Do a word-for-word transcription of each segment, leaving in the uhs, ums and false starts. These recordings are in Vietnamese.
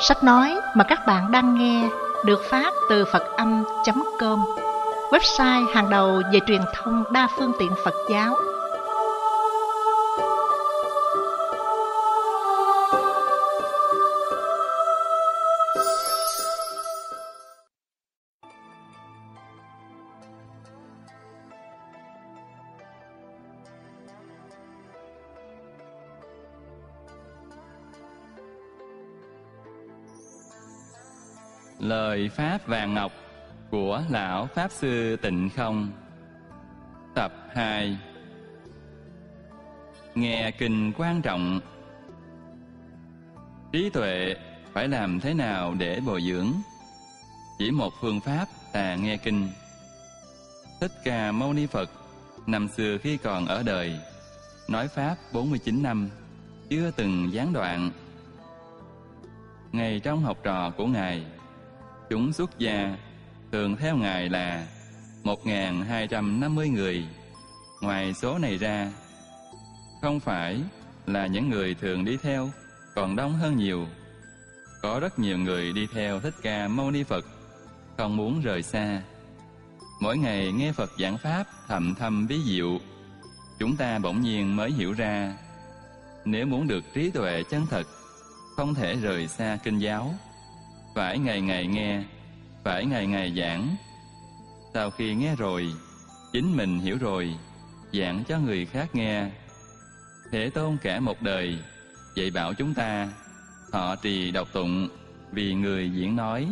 Sách nói mà các bạn đang nghe được phát từ Phật Âm chấm com, website hàng đầu về truyền thông đa phương tiện Phật giáo. Lời Pháp Vàng Ngọc của Lão Pháp Sư Tịnh Không. Tập hai. Nghe kinh quan trọng. Trí tuệ phải làm thế nào để bồi dưỡng? Chỉ một phương pháp là nghe kinh. Thích Ca Mâu Ni Phật năm xưa khi còn ở đời, nói Pháp bốn mươi chín năm, chưa từng gián đoạn. Ngay trong học trò của Ngài, chúng xuất gia thường theo Ngài là một nghìn hai trăm năm mươi người. Ngoài số này ra, không phải là những người thường đi theo, còn đông hơn nhiều. Có rất nhiều người đi theo Thích Ca Mâu Ni Phật, không muốn rời xa. Mỗi ngày nghe Phật giảng Pháp thầm thâm bí diệu, chúng ta bỗng nhiên mới hiểu ra, nếu muốn được trí tuệ chân thật, không thể rời xa kinh giáo. Phải ngày ngày nghe, phải ngày ngày giảng. Sau khi nghe rồi, chính mình hiểu rồi, giảng cho người khác nghe. Thế Tôn cả một đời dạy bảo chúng ta, họ trì đọc tụng vì người diễn nói.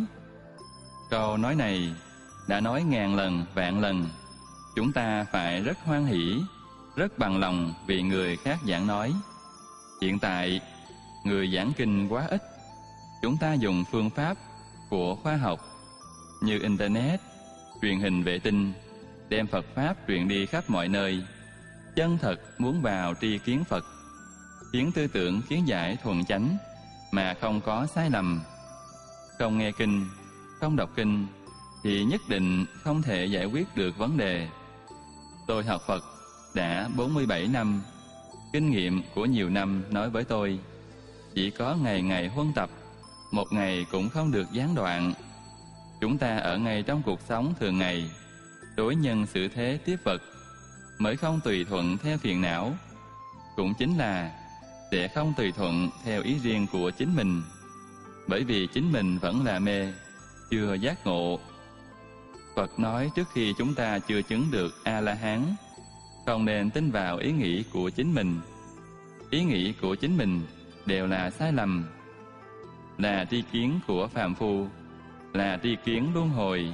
Câu nói này đã nói ngàn lần vạn lần, chúng ta phải rất hoan hỷ, rất bằng lòng vì người khác giảng nói. Hiện tại, người giảng kinh quá ít. Chúng ta dùng phương pháp của khoa học như Internet, truyền hình vệ tinh, đem Phật Pháp truyền đi khắp mọi nơi. Chân thật muốn vào tri kiến Phật, kiến tư tưởng kiến giải thuần chánh mà không có sai lầm. Không nghe kinh, không đọc kinh thì nhất định không thể giải quyết được vấn đề. Tôi học Phật đã bốn mươi bảy năm, kinh nghiệm của nhiều năm nói với tôi, chỉ có ngày ngày huân tập, một ngày cũng không được gián đoạn. Chúng ta ở ngay trong cuộc sống thường ngày, đối nhân xử thế tiếp vật, mới không tùy thuận theo phiền não. Cũng chính là sẽ không tùy thuận theo ý riêng của chính mình, bởi vì chính mình vẫn là mê, chưa giác ngộ. Phật nói trước khi chúng ta chưa chứng được A-la-hán, không nên tin vào ý nghĩ của chính mình. Ý nghĩ của chính mình đều là sai lầm, là tri kiến của phàm phu, là tri kiến luân hồi.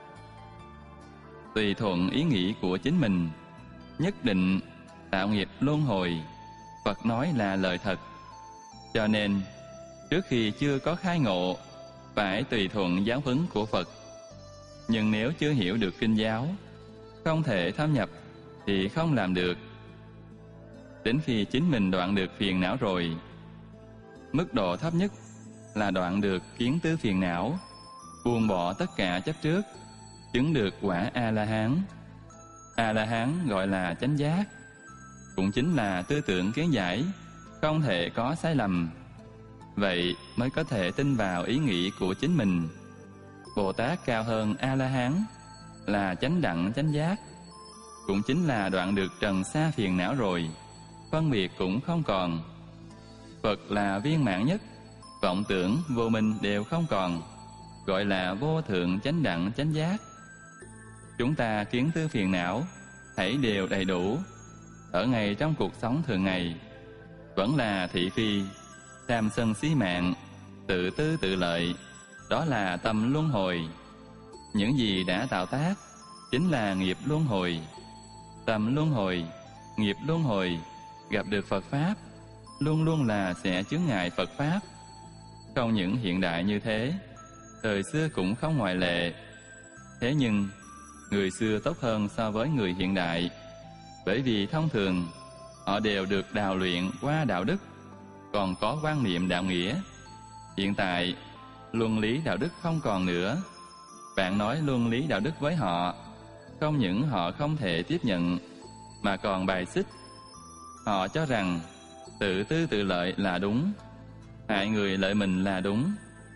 Tùy thuận ý nghĩ của chính mình, nhất định tạo nghiệp luân hồi. Phật nói là lời thật. Cho nên, trước khi chưa có khai ngộ, phải tùy thuận giáo huấn của Phật. Nhưng nếu chưa hiểu được kinh giáo, không thể thâm nhập, thì không làm được. Đến khi chính mình đoạn được phiền não rồi, mức độ thấp nhất là đoạn được kiến tứ phiền não, buông bỏ tất cả chấp trước, chứng được quả A-la-hán. A-la-hán gọi là chánh giác, cũng chính là tư tưởng kiến giải, không thể có sai lầm. Vậy mới có thể tin vào ý nghĩ của chính mình. Bồ Tát cao hơn A-la-hán là chánh đẳng chánh giác, cũng chính là đoạn được trần sa phiền não rồi, phân biệt cũng không còn. Phật là viên mãn nhất, vọng tưởng vô minh đều không còn, gọi là vô thượng chánh đẳng chánh giác. Chúng ta kiến tư phiền não thảy đều đầy đủ, ở ngay trong cuộc sống thường ngày, vẫn là thị phi, tham sân si mạng, tự tư tự lợi, đó là tâm luân hồi. Những gì đã tạo tác chính là nghiệp luân hồi. Tâm luân hồi, nghiệp luân hồi, gặp được Phật Pháp luôn luôn là sẽ chướng ngại Phật Pháp. Không những hiện đại như thế, thời xưa cũng không ngoại lệ. Thế nhưng, người xưa tốt hơn so với người hiện đại, bởi vì thông thường, họ đều được đào luyện qua đạo đức, còn có quan niệm đạo nghĩa. Hiện tại, luân lý đạo đức không còn nữa. Bạn nói luân lý đạo đức với họ, không những họ không thể tiếp nhận, mà còn bài xích. Họ cho rằng tự tư tự lợi là đúng, hại người lợi mình là đúng,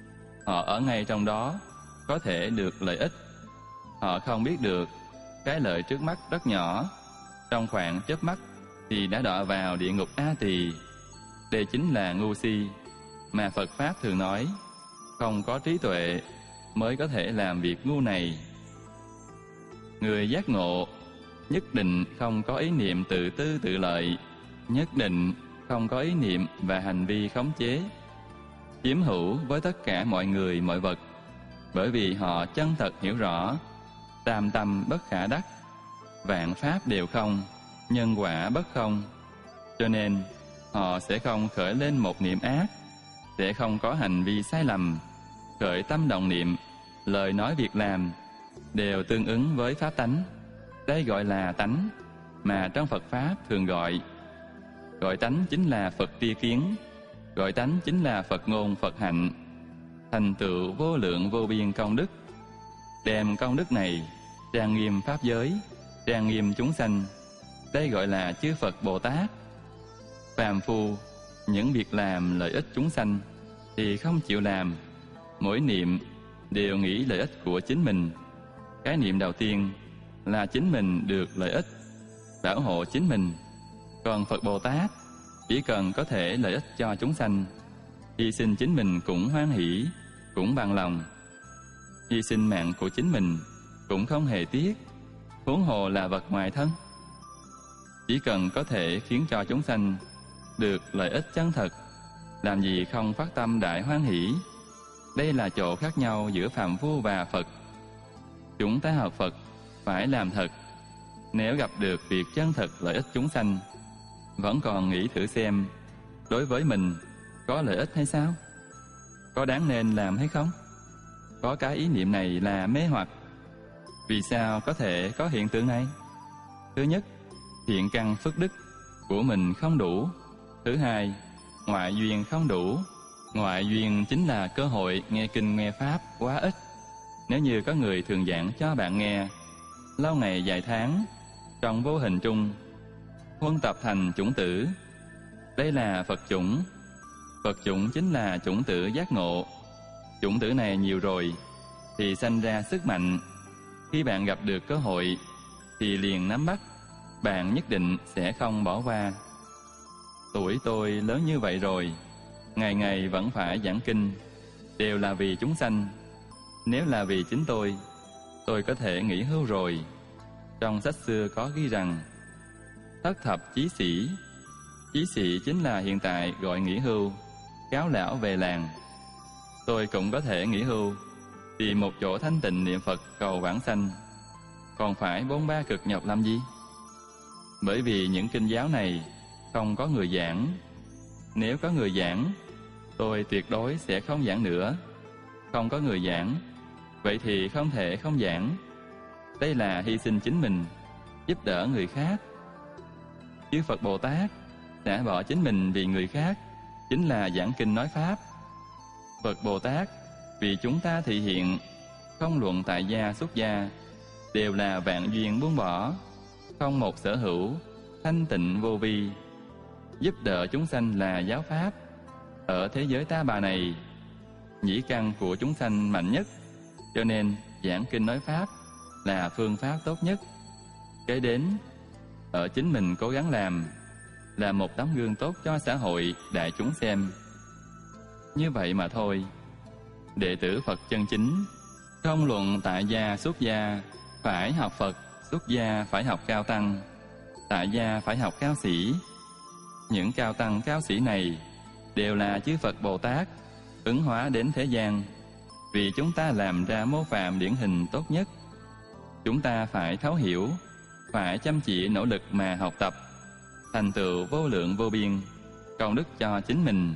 họ ở ngay trong đó có thể được lợi ích. Họ không biết được cái lợi trước mắt rất nhỏ, trong khoảng chớp mắt thì đã đọa vào địa ngục A Tỳ. Đây chính là ngu si mà Phật Pháp thường nói, không có trí tuệ mới có thể làm việc ngu này. Người giác ngộ nhất định không có ý niệm tự tư tự lợi, nhất định không có ý niệm và hành vi khống chế, chiếm hữu với tất cả mọi người mọi vật, bởi vì họ chân thật hiểu rõ tam tâm bất khả đắc, vạn pháp đều không, nhân quả bất không, cho nên họ sẽ không khởi lên một niệm ác, sẽ không có hành vi sai lầm, khởi tâm động niệm, lời nói việc làm đều tương ứng với pháp tánh. Đây gọi là tánh mà trong Phật Pháp thường gọi. Gọi tánh chính là Phật tri kiến, gọi tánh chính là Phật ngôn Phật hạnh, thành tựu vô lượng vô biên công đức. Đem công đức này trang nghiêm pháp giới, trang nghiêm chúng sanh. Đây gọi là chư Phật Bồ Tát. Phàm phu những việc làm lợi ích chúng sanh thì không chịu làm, mỗi niệm đều nghĩ lợi ích của chính mình. Cái niệm đầu tiên là chính mình được lợi ích, bảo hộ chính mình. Còn Phật Bồ Tát chỉ cần có thể lợi ích cho chúng sanh, hy sinh chính mình cũng hoan hỷ, cũng bằng lòng. Hy sinh mạng của chính mình cũng không hề tiếc, huống hồ là vật ngoài thân. Chỉ cần có thể khiến cho chúng sanh được lợi ích chân thật, làm gì không phát tâm đại hoan hỷ. Đây là chỗ khác nhau giữa phàm phu và Phật. Chúng ta học Phật phải làm thật. Nếu gặp được việc chân thật lợi ích chúng sanh, vẫn còn nghĩ thử xem đối với mình có lợi ích hay sao, có đáng nên làm hay không. Có cái ý niệm này là mê hoặc. Vì sao có thể có hiện tượng này? Thứ nhất, thiện căn phước đức của mình không đủ. Thứ hai, ngoại duyên không đủ. Ngoại duyên chính là cơ hội nghe kinh nghe pháp quá ít. Nếu như có người thường giảng cho bạn nghe, lâu ngày vài tháng, trong vô hình trung huân tập thành chủng tử. Đây là Phật chủng. Phật chủng chính là chủng tử giác ngộ. Chủng tử này nhiều rồi thì sanh ra sức mạnh. Khi bạn gặp được cơ hội thì liền nắm bắt, bạn nhất định sẽ không bỏ qua. Tuổi tôi lớn như vậy rồi, ngày ngày vẫn phải giảng kinh, đều là vì chúng sanh. Nếu là vì chính tôi, tôi có thể nghỉ hưu rồi. Trong sách xưa có ghi rằng thất thập chí sĩ. Chí sĩ chính là hiện tại gọi nghỉ hưu, cáo lão về làng. Tôi cũng có thể nghỉ hưu, tìm một chỗ thanh tịnh niệm Phật cầu vãng sanh, còn phải bôn ba cực nhọc làm gì? Bởi vì những kinh giáo này không có người giảng. Nếu có người giảng, tôi tuyệt đối sẽ không giảng nữa. Không có người giảng, vậy thì không thể không giảng. Đây là hy sinh chính mình, giúp đỡ người khác. Chư Phật Bồ Tát đã bỏ chính mình vì người khác, chính là giảng kinh nói pháp. Phật Bồ Tát vì chúng ta thị hiện, không luận tại gia xuất gia, đều là vạn duyên buông bỏ, không một sở hữu, thanh tịnh vô vi. Giúp đỡ chúng sanh là giáo pháp. Ở thế giới ta bà này, nhĩ căn của chúng sanh mạnh nhất, cho nên giảng kinh nói pháp là phương pháp tốt nhất. Kế đến, ở chính mình cố gắng làm, là một tấm gương tốt cho xã hội đại chúng xem. Như vậy mà thôi. Đệ tử Phật chân chính, không luận tại gia xuất gia, phải học Phật, xuất gia phải học cao tăng, tại gia phải học cao sĩ. Những cao tăng cao sĩ này đều là chư Phật Bồ Tát ứng hóa đến thế gian, vì chúng ta làm ra mô phạm điển hình tốt nhất. Chúng ta phải thấu hiểu, phải chăm chỉ nỗ lực mà học tập, thành tựu vô lượng vô biên công đức cho chính mình.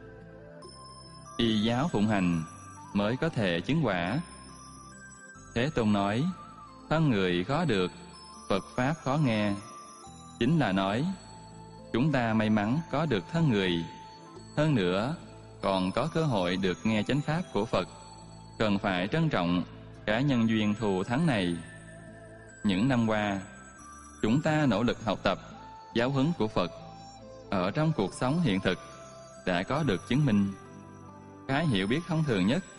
Y giáo phụng hành mới có thể chứng quả. Thế Tôn nói, thân người khó được, Phật Pháp khó nghe. Chính là nói, chúng ta may mắn có được thân người, hơn nữa còn có cơ hội được nghe chánh Pháp của Phật, cần phải trân trọng cái nhân duyên thù thắng này. Những năm qua, chúng ta nỗ lực học tập giáo huấn của Phật, ở trong cuộc sống hiện thực đã có được chứng minh. Cái hiểu biết thông thường nhất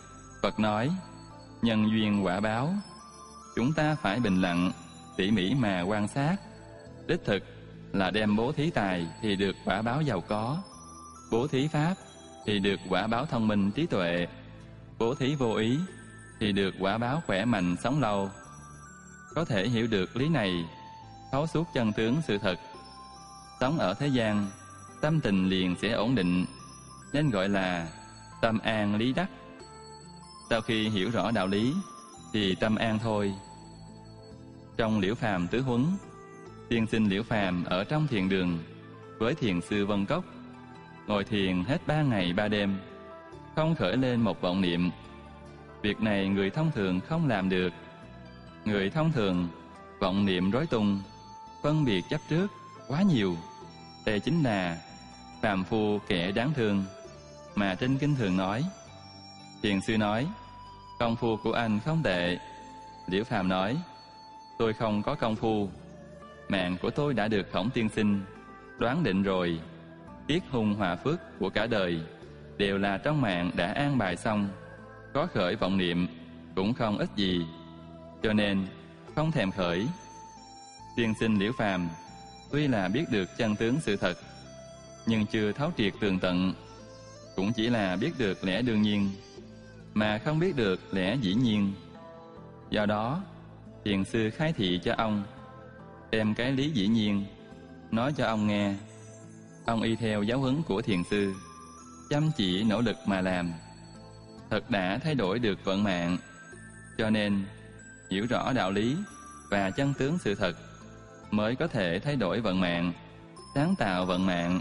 Phật nói, nhân duyên quả báo, chúng ta phải bình lặng, tỉ mỉ mà quan sát. Đích thực là đem bố thí tài thì được quả báo giàu có, bố thí pháp thì được quả báo thông minh trí tuệ, bố thí vô ý thì được quả báo khỏe mạnh sống lâu. Có thể hiểu được lý này, thấu suốt chân tướng sự thật, sống ở thế gian, tâm tình liền sẽ ổn định, nên gọi là tâm an lý đắc. Sau khi hiểu rõ đạo lý thì tâm an thôi. Trong Liễu Phàm tứ huấn, tiên sinh Liễu Phàm ở trong thiền đường với thiền sư Vân Cốc, ngồi thiền hết ba ngày ba đêm, không khởi lên một vọng niệm. Việc này người thông thường không làm được. Người thông thường vọng niệm rối tung, phân biệt chấp trước quá nhiều. Đây chính là phàm phu kẻ đáng thương mà trên kinh thường nói. Thiền sư nói, công phu của anh không tệ. Liễu Phàm nói, tôi không có công phu, mạng của tôi đã được Khổng tiên sinh đoán định rồi. Tiết hung hòa phước của cả đời đều là trong mạng đã an bài xong, có khởi vọng niệm cũng không ích gì, cho nên không thèm khởi. Tiên sinh Liễu Phàm tuy là biết được chân tướng sự thật, nhưng chưa thấu triệt tường tận, cũng chỉ là biết được lẽ đương nhiên, mà không biết được lẽ dĩ nhiên. Do đó, thiền sư khai thị cho ông, đem cái lý dĩ nhiên nói cho ông nghe. Ông y theo giáo huấn của thiền sư, chăm chỉ nỗ lực mà làm, thật đã thay đổi được vận mạng. Cho nên, hiểu rõ đạo lý và chân tướng sự thật mới có thể thay đổi vận mạng, sáng tạo vận mạng.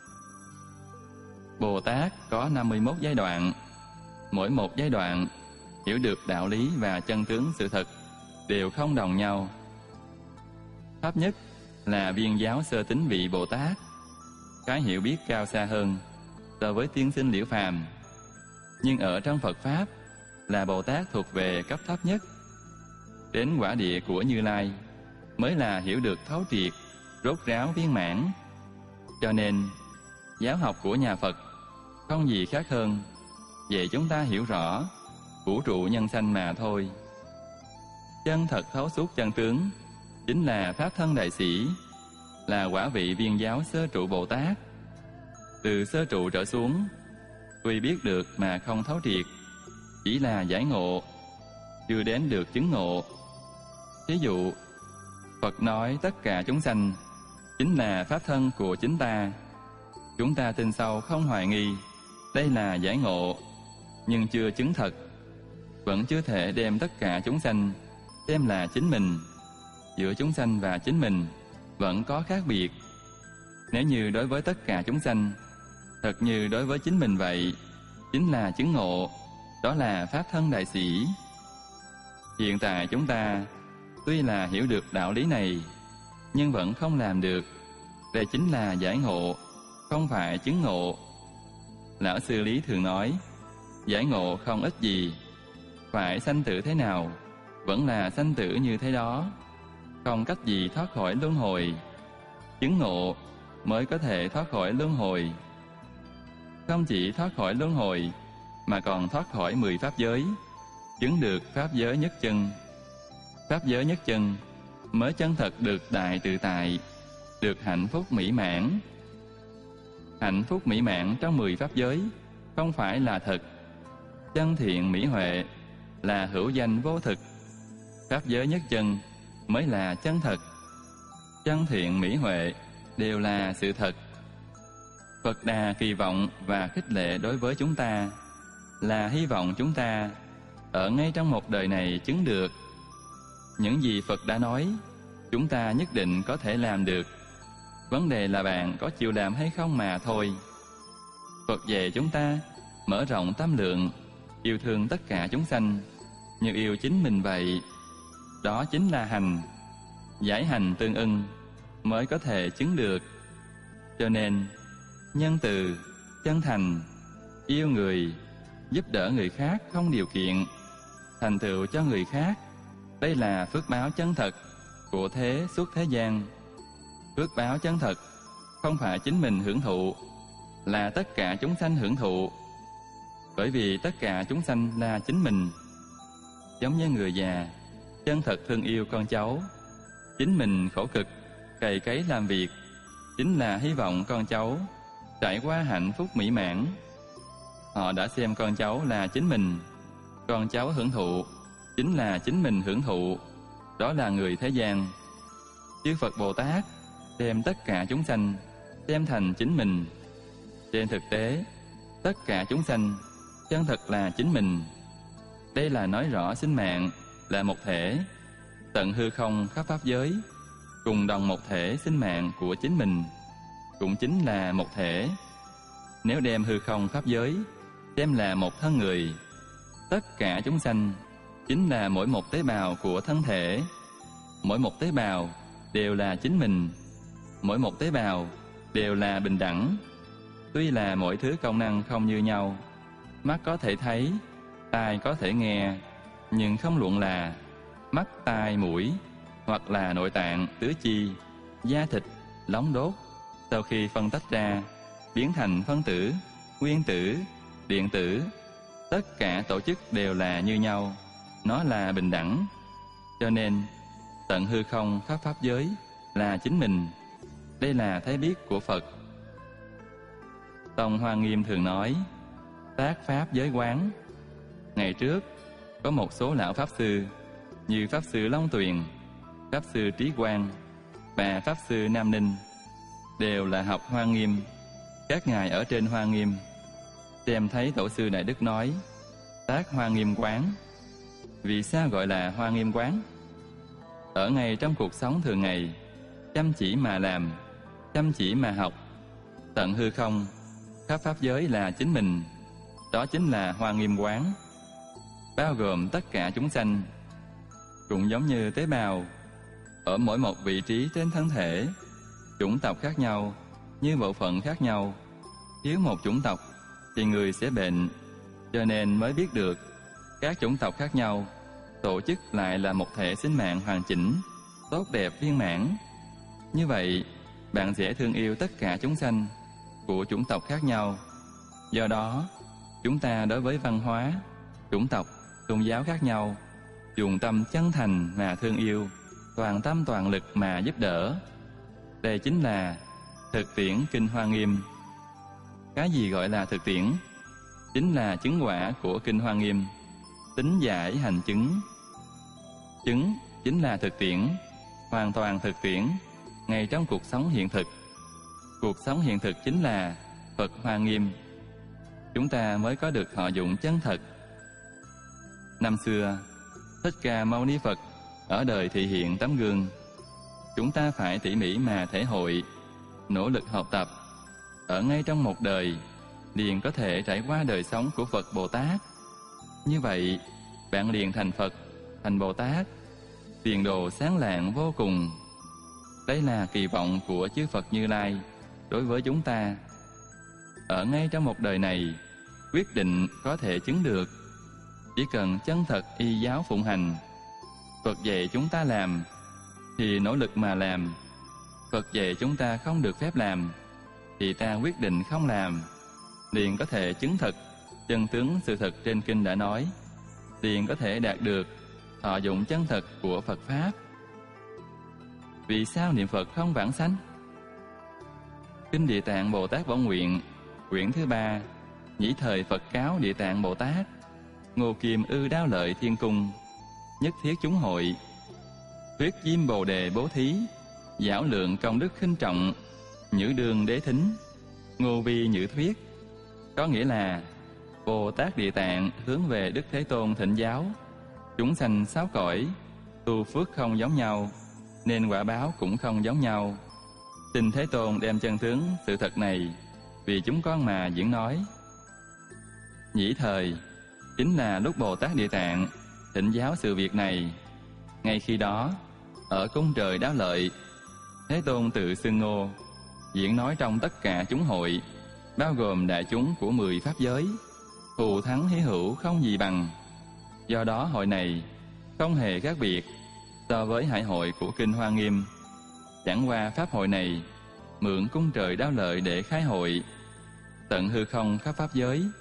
Bồ Tát có năm mươi mốt giai đoạn. Mỗi một giai đoạn hiểu được đạo lý và chân tướng sự thật đều không đồng nhau. Pháp nhất là viên giáo sơ tín vị Bồ Tát, cái hiểu biết cao xa hơn so với tiên sinh Liễu Phàm. Nhưng ở trong Phật Pháp là Bồ Tát thuộc về cấp thấp nhất. Đến quả địa của Như Lai mới là hiểu được thấu triệt, rốt ráo viên mãn. Cho nên, giáo học của nhà Phật không gì khác hơn vậy chúng ta hiểu rõ vũ trụ nhân sanh mà thôi. Chân thật thấu suốt chân tướng chính là Pháp thân đại sĩ, là quả vị viên giáo sơ trụ Bồ Tát. Từ sơ trụ trở xuống, tuy biết được mà không thấu triệt, chỉ là giải ngộ, chưa đến được chứng ngộ. Thí dụ, Phật nói tất cả chúng sanh chính là Pháp thân của chính ta. Chúng ta tin sâu không hoài nghi, đây là giải ngộ, nhưng chưa chứng thật, vẫn chưa thể đem tất cả chúng sanh xem là chính mình. Giữa chúng sanh và chính mình vẫn có khác biệt. Nếu như đối với tất cả chúng sanh thật như đối với chính mình vậy, chính là chứng ngộ, đó là Pháp thân đại sĩ. Hiện tại chúng ta tuy là hiểu được đạo lý này, nhưng vẫn không làm được. Đây chính là giải ngộ, không phải chứng ngộ. Lão sư Lý thường nói, giải ngộ không ích gì, phải sanh tử thế nào vẫn là sanh tử như thế đó, không cách gì thoát khỏi luân hồi. Chứng ngộ mới có thể thoát khỏi luân hồi. Không chỉ thoát khỏi luân hồi, mà còn thoát khỏi mười pháp giới, chứng được pháp giới nhất chân. Pháp giới nhất chân mới chân thật được đại tự tại, được hạnh phúc mỹ mãn. Hạnh phúc mỹ mãn trong mười pháp giới không phải là thật. Chân thiện mỹ huệ là hữu danh vô thực. Pháp giới nhất chân mới là chân thật. Chân thiện mỹ huệ đều là sự thật. Phật Đà kỳ vọng và khích lệ đối với chúng ta là hy vọng chúng ta ở ngay trong một đời này chứng được. Những gì Phật đã nói, chúng ta nhất định có thể làm được. Vấn đề là bạn có chịu làm hay không mà thôi. Phật dạy chúng ta mở rộng tâm lượng, yêu thương tất cả chúng sanh như yêu chính mình vậy. Đó chính là hành. Giải hành tương ưng mới có thể chứng được. Cho nên, nhân từ, chân thành, yêu người, giúp đỡ người khác không điều kiện, thành tựu cho người khác, đây là phước báo chân thật của thế suốt thế gian. Phước báo chân thật không phải chính mình hưởng thụ, là tất cả chúng sanh hưởng thụ. Bởi vì tất cả chúng sanh là chính mình. Giống như người già chân thật thương yêu con cháu, chính mình khổ cực cày cấy làm việc, chính là hy vọng con cháu trải qua hạnh phúc mỹ mãn. Họ đã xem con cháu là chính mình, con cháu hưởng thụ chính là chính mình hưởng thụ. Đó là người thế gian. Chư Phật Bồ Tát đem tất cả chúng sanh xem thành chính mình. Trên thực tế, tất cả chúng sanh chân thật là chính mình. Đây là nói rõ sinh mạng là một thể, tận hư không khắp pháp giới, cùng đồng một thể sinh mạng của chính mình, cũng chính là một thể. Nếu đem hư không pháp giới xem là một thân người, tất cả chúng sanh chính là mỗi một tế bào của thân thể. Mỗi một tế bào đều là chính mình, mỗi một tế bào đều là bình đẳng. Tuy là mỗi thứ công năng không như nhau, mắt có thể thấy, tai có thể nghe, nhưng không luận là mắt, tai, mũi, hoặc là nội tạng, tứ chi, da thịt, lóng đốt, sau khi phân tách ra, biến thành phân tử, nguyên tử, điện tử, tất cả tổ chức đều là như nhau, nó là bình đẳng. Cho nên, tận hư không khắp pháp giới là chính mình. Đây là thấy biết của Phật. Tông Hoa Nghiêm thường nói, tác pháp giới quán. Ngày trước, có một số lão Pháp Sư, như Pháp Sư Long Tuyền, Pháp Sư Trí Quang và Pháp Sư Nam Ninh, đều là học Hoa Nghiêm. Các ngài ở trên Hoa Nghiêm, xem thấy Tổ sư Đại Đức nói, tác Hoa Nghiêm quán. Vì sao gọi là Hoa Nghiêm quán? Ở ngay trong cuộc sống thường ngày, chăm chỉ mà làm, chăm chỉ mà học. Tận hư không, khắp pháp giới là chính mình. Đó chính là Hoa Nghiêm quán, bao gồm tất cả chúng sanh. Cũng giống như tế bào, ở mỗi một vị trí trên thân thể, chủng tộc khác nhau, như bộ phận khác nhau. Thiếu một chủng tộc thì người sẽ bệnh, cho nên mới biết được các chủng tộc khác nhau tổ chức lại là một thể sinh mạng hoàn chỉnh, tốt đẹp viên mãn. Như vậy, bạn dễ thương yêu tất cả chúng sanh của chủng tộc khác nhau. Do đó, chúng ta đối với văn hóa, chủng tộc, tôn giáo khác nhau, dùng tâm chân thành mà thương yêu, toàn tâm toàn lực mà giúp đỡ. Đây chính là thực tiễn Kinh Hoa Nghiêm. Cái gì gọi là thực tiễn? Chính là chứng quả của Kinh Hoa Nghiêm, tính giải hành chứng. Chứng chính là thực tiễn, hoàn toàn thực tiễn, ngay trong cuộc sống hiện thực. Cuộc sống hiện thực chính là Phật Hoa Nghiêm. Chúng ta mới có được họ dụng chân thật. Năm xưa, Thích Ca Mâu Ni Phật ở đời thị hiện tấm gương. Chúng ta phải tỉ mỉ mà thể hội, nỗ lực học tập. Ở ngay trong một đời, liền có thể trải qua đời sống của Phật Bồ Tát. Như vậy, bạn liền thành Phật, thành Bồ Tát, tiền đồ sáng lạng vô cùng. Đây là kỳ vọng của chư Phật Như Lai đối với chúng ta. Ở ngay trong một đời này, quyết định có thể chứng được. Chỉ cần chân thật y giáo phụng hành. Phật dạy chúng ta làm, thì nỗ lực mà làm. Phật dạy chúng ta không được phép làm, thì ta quyết định không làm. Liền có thể chứng thực chân tướng sự thật trên kinh đã nói. Liền có thể đạt được thọ dụng chân thật của Phật Pháp. Vì sao niệm Phật không vãng sanh? Kinh Địa Tạng Bồ Tát Bổn Nguyện, quyển thứ ba, nhĩ thời Phật cáo Địa Tạng Bồ Tát, Ngô Kim Ư Đao Lợi Thiên Cung, nhất thiết chúng hội, thuyết diêm Bồ Đề bố thí, giảo lượng công đức khinh trọng, nhữ đường đế thính, ngô vi nhữ thuyết. Có nghĩa là Bồ Tát Địa Tạng hướng về Đức Thế Tôn thỉnh giáo. Chúng sanh sáu cõi, tu phước không giống nhau, nên quả báo cũng không giống nhau. Xin Thế Tôn đem chân tướng sự thật này vì chúng con mà diễn nói. Nhĩ thời chính là lúc Bồ Tát Địa Tạng thỉnh giáo sự việc này. Ngay khi đó, ở cung trời Đáo Lợi, Thế Tôn tự xưng Ngô, diễn nói trong tất cả chúng hội, bao gồm đại chúng của mười pháp giới, thù thắng hí hữu không gì bằng. Do đó hội này không hề khác biệt so với hải hội của Kinh Hoa Nghiêm. Chẳng qua pháp hội này mượn cung trời Đáo Lợi để khai hội. Tận hư không khắp pháp giới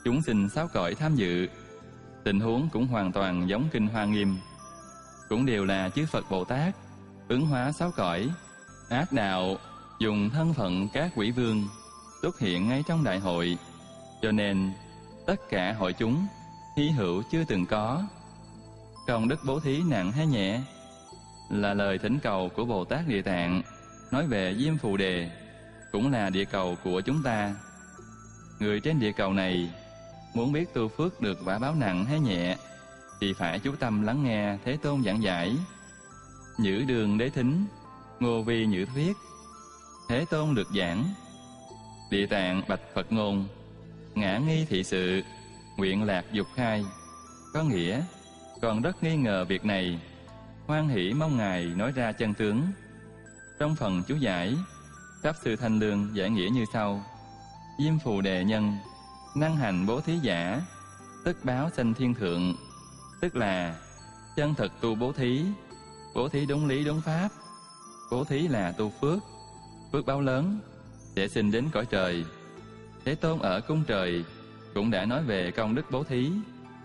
chúng sinh sáu cõi tham dự. Tình huống cũng hoàn toàn giống kinh Hoa Nghiêm, cũng đều là chư Phật Bồ Tát ứng hóa sáu cõi ác đạo, dùng thân phận các quỷ vương xuất hiện ngay trong đại hội, cho nên tất cả hội chúng hy hữu chưa từng có. Công đức bố thí nặng hay nhẹ là lời thỉnh cầu của Bồ Tát Địa Tạng nói về Diêm Phù Đề, cũng là địa cầu của chúng ta. Người trên địa cầu này muốn biết tu phước được quả báo nặng hay nhẹ thì phải chú tâm lắng nghe Thế Tôn giảng giải. Nhữ đường đế thính, ngô vi nhữ thuyết. Thế Tôn được giảng. Địa Tạng bạch Phật ngôn, ngã nghi thị sự, nguyện lạc dục khai. Có nghĩa, còn rất nghi ngờ việc này, hoan hỷ mong Ngài nói ra chân tướng. Trong phần chú giải, Pháp Sư Thanh Lương giải nghĩa như sau: Diêm Phù Đề nhân, năng hành bố thí giả, tức báo sanh thiên thượng. Tức là chân thực tu bố thí, bố thí đúng lý đúng pháp. Bố thí là tu phước, phước báo lớn sẽ sinh đến cõi trời. Thế Tôn ở cung trời cũng đã nói về công đức bố thí.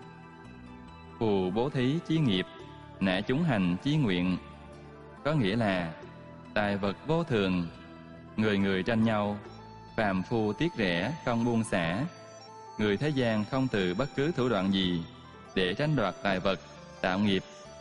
Phù bố thí chi nghiệp, nã chúng hành chi nguyện. Có nghĩa là tài vật vô thường, người người tranh nhau, phàm phu tiếc rẻ không buông xả. Người thế gian không từ bất cứ thủ đoạn gì để tranh đoạt tài vật, tạo nghiệp.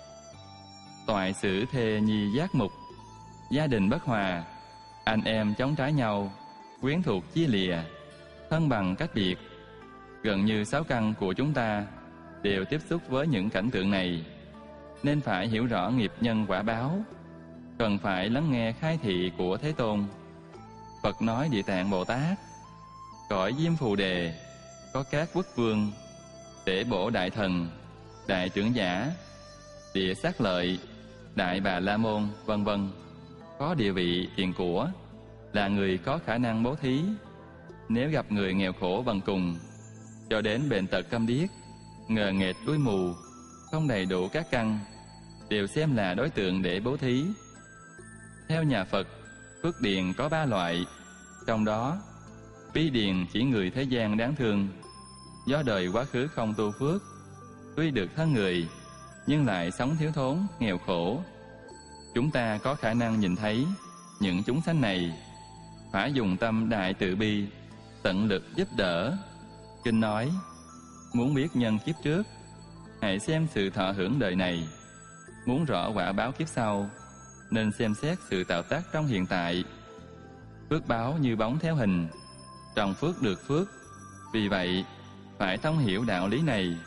Toại xử thê nhi giác mục, gia đình bất hòa, anh em chống trái nhau, quyến thuộc chia lìa, thân bằng cách biệt. Gần như sáu căn của chúng ta đều tiếp xúc với những cảnh tượng này, nên phải hiểu rõ nghiệp nhân quả báo, cần phải lắng nghe khai thị của Thế Tôn. Phật nói Địa Tạng Bồ Tát, cõi Diêm Phù Đề có các quốc vương, Tể Bổ Đại Thần, Đại Trưởng Giả, Địa Sát Lợi, Đại Bà La Môn, vân vân, có địa vị tiền của, là người có khả năng bố thí. Nếu gặp người nghèo khổ bần cùng, cho đến bệnh tật câm điếc, ngờ nghệch đuôi mù, không đầy đủ các căn, đều xem là đối tượng để bố thí. Theo nhà Phật, phước điền có ba loại, trong đó bi điền chỉ người thế gian đáng thương, do đời quá khứ không tu phước, tuy được thân người nhưng lại sống thiếu thốn, nghèo khổ. Chúng ta có khả năng nhìn thấy những chúng sanh này, phải dùng tâm đại từ bi, tận lực giúp đỡ. Kinh nói, muốn biết nhân kiếp trước, hãy xem sự thọ hưởng đời này. Muốn rõ quả báo kiếp sau, nên xem xét sự tạo tác trong hiện tại. Phước báo như bóng theo hình, trồng phước được phước. Vì vậy, phải thông hiểu đạo lý này.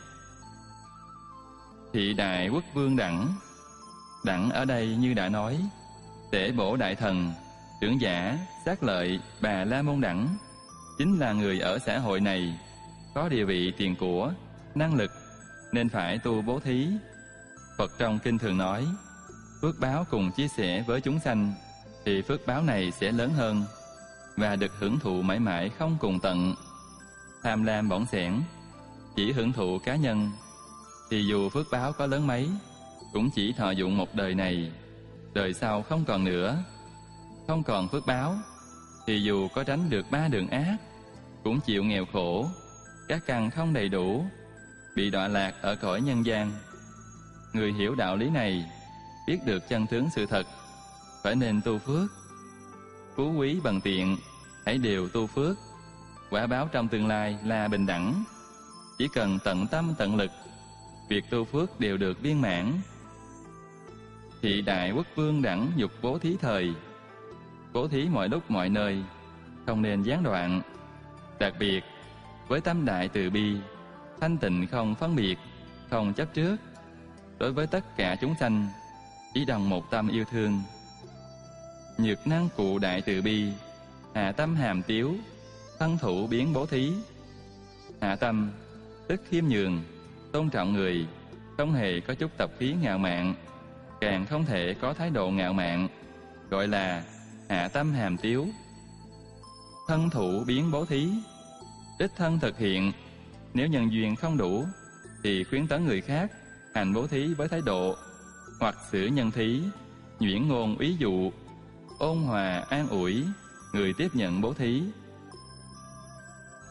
Thị đại quốc vương đẳng, đẳng ở đây như đã nói, Tể Bổ Đại Thần, Trưởng Giả, Sát Lợi, Bà La Môn đẳng, chính là người ở xã hội này, có địa vị tiền của, năng lực, nên phải tu bố thí. Phật trong kinh thường nói, phước báo cùng chia sẻ với chúng sanh, thì phước báo này sẽ lớn hơn, và được hưởng thụ mãi mãi không cùng tận. Tham lam bỏng sẻn, chỉ hưởng thụ cá nhân, thì dù phước báo có lớn mấy, cũng chỉ thọ dụng một đời này, đời sau không còn nữa. Không còn phước báo, thì dù có tránh được ba đường ác, cũng chịu nghèo khổ, các căn không đầy đủ, bị đọa lạc ở cõi nhân gian. Người hiểu đạo lý này, biết được chân tướng sự thật, phải nên tu phước. Phú quý bằng tiện, hãy đều tu phước. Quả báo trong tương lai là bình đẳng. Chỉ cần tận tâm tận lực, việc tu phước đều được viên mãn. Thị đại quốc vương đẳng dục bố thí thời, bố thí mọi lúc mọi nơi, không nên gián đoạn. Đặc biệt với tâm đại từ bi, thanh tịnh không phân biệt, không chấp trước, đối với tất cả chúng sanh, chỉ đồng một tâm yêu thương. Nhược năng cụ đại từ bi, hạ tâm hàm tiếu, thân thủ biến bố thí. Hạ tâm tức khiêm nhường, tôn trọng người, không hề có chút tập khí ngạo mạn, càng không thể có thái độ ngạo mạn, gọi là hạ tâm hàm tiếu. Thân thủ biến bố thí, đích thân thực hiện. Nếu nhân duyên không đủ, thì khuyến tấn người khác hành bố thí với thái độ, hoặc xử nhân thí, nhuyễn ngôn ý dụ, ôn hòa an ủi người tiếp nhận bố thí.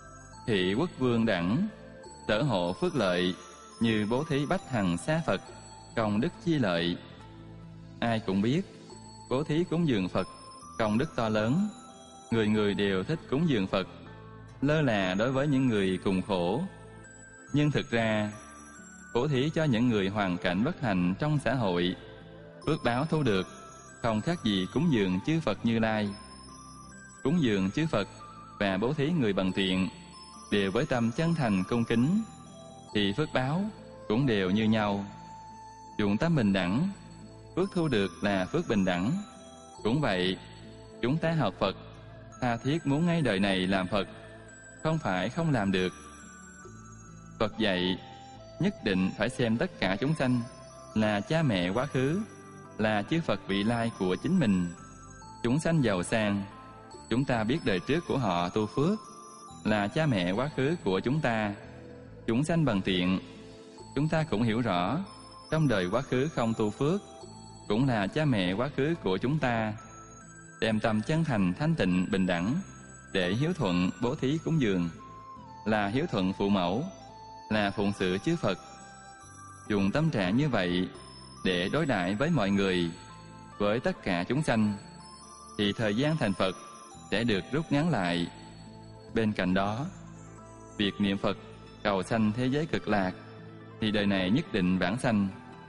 thị quốc vương đẳng, sở hộ phước lợi, như bố thí bách hằng xa Phật, công đức chi lợi. Ai cũng biết, bố thí cúng dường Phật, công đức to lớn. Người người đều thích cúng dường Phật, lơ là đối với những người cùng khổ. Nhưng thực ra, bố thí cho những người hoàn cảnh bất hạnh trong xã hội, phước báo thu được không khác gì cúng dường chư Phật Như Lai. Cúng dường chư Phật và bố thí người bần tiện đều với tâm chân thành cung kính, thì phước báo cũng đều như nhau. Dùng tâm bình đẳng, phước thu được là phước bình đẳng. Cũng vậy, chúng ta học Phật, tha thiết muốn ngay đời này làm Phật, không phải không làm được. Phật dạy, nhất định phải xem tất cả chúng sanh là cha mẹ quá khứ, là chư Phật vị lai của chính mình. Chúng sanh giàu sang, chúng ta biết đời trước của họ tu phước, là cha mẹ quá khứ của chúng ta. Chúng sanh bần tiện, chúng ta cũng hiểu rõ, trong đời quá khứ không tu phước, cũng là cha mẹ quá khứ của chúng ta. Đem tâm chân thành thanh tịnh bình đẳng để hiếu thuận bố thí cúng dường, là hiếu thuận phụ mẫu, là phụng sự chư Phật. Dùng tâm trạng như vậy để đối đãi với mọi người, với tất cả chúng sanh, thì thời gian thành Phật sẽ được rút ngắn lại. Bên cạnh đó, việc niệm Phật cầu sanh thế giới cực lạc thì đời này nhất định vãng sanh.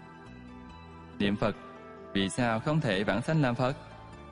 Niệm Phật vì sao không thể vãng sanh làm Phật?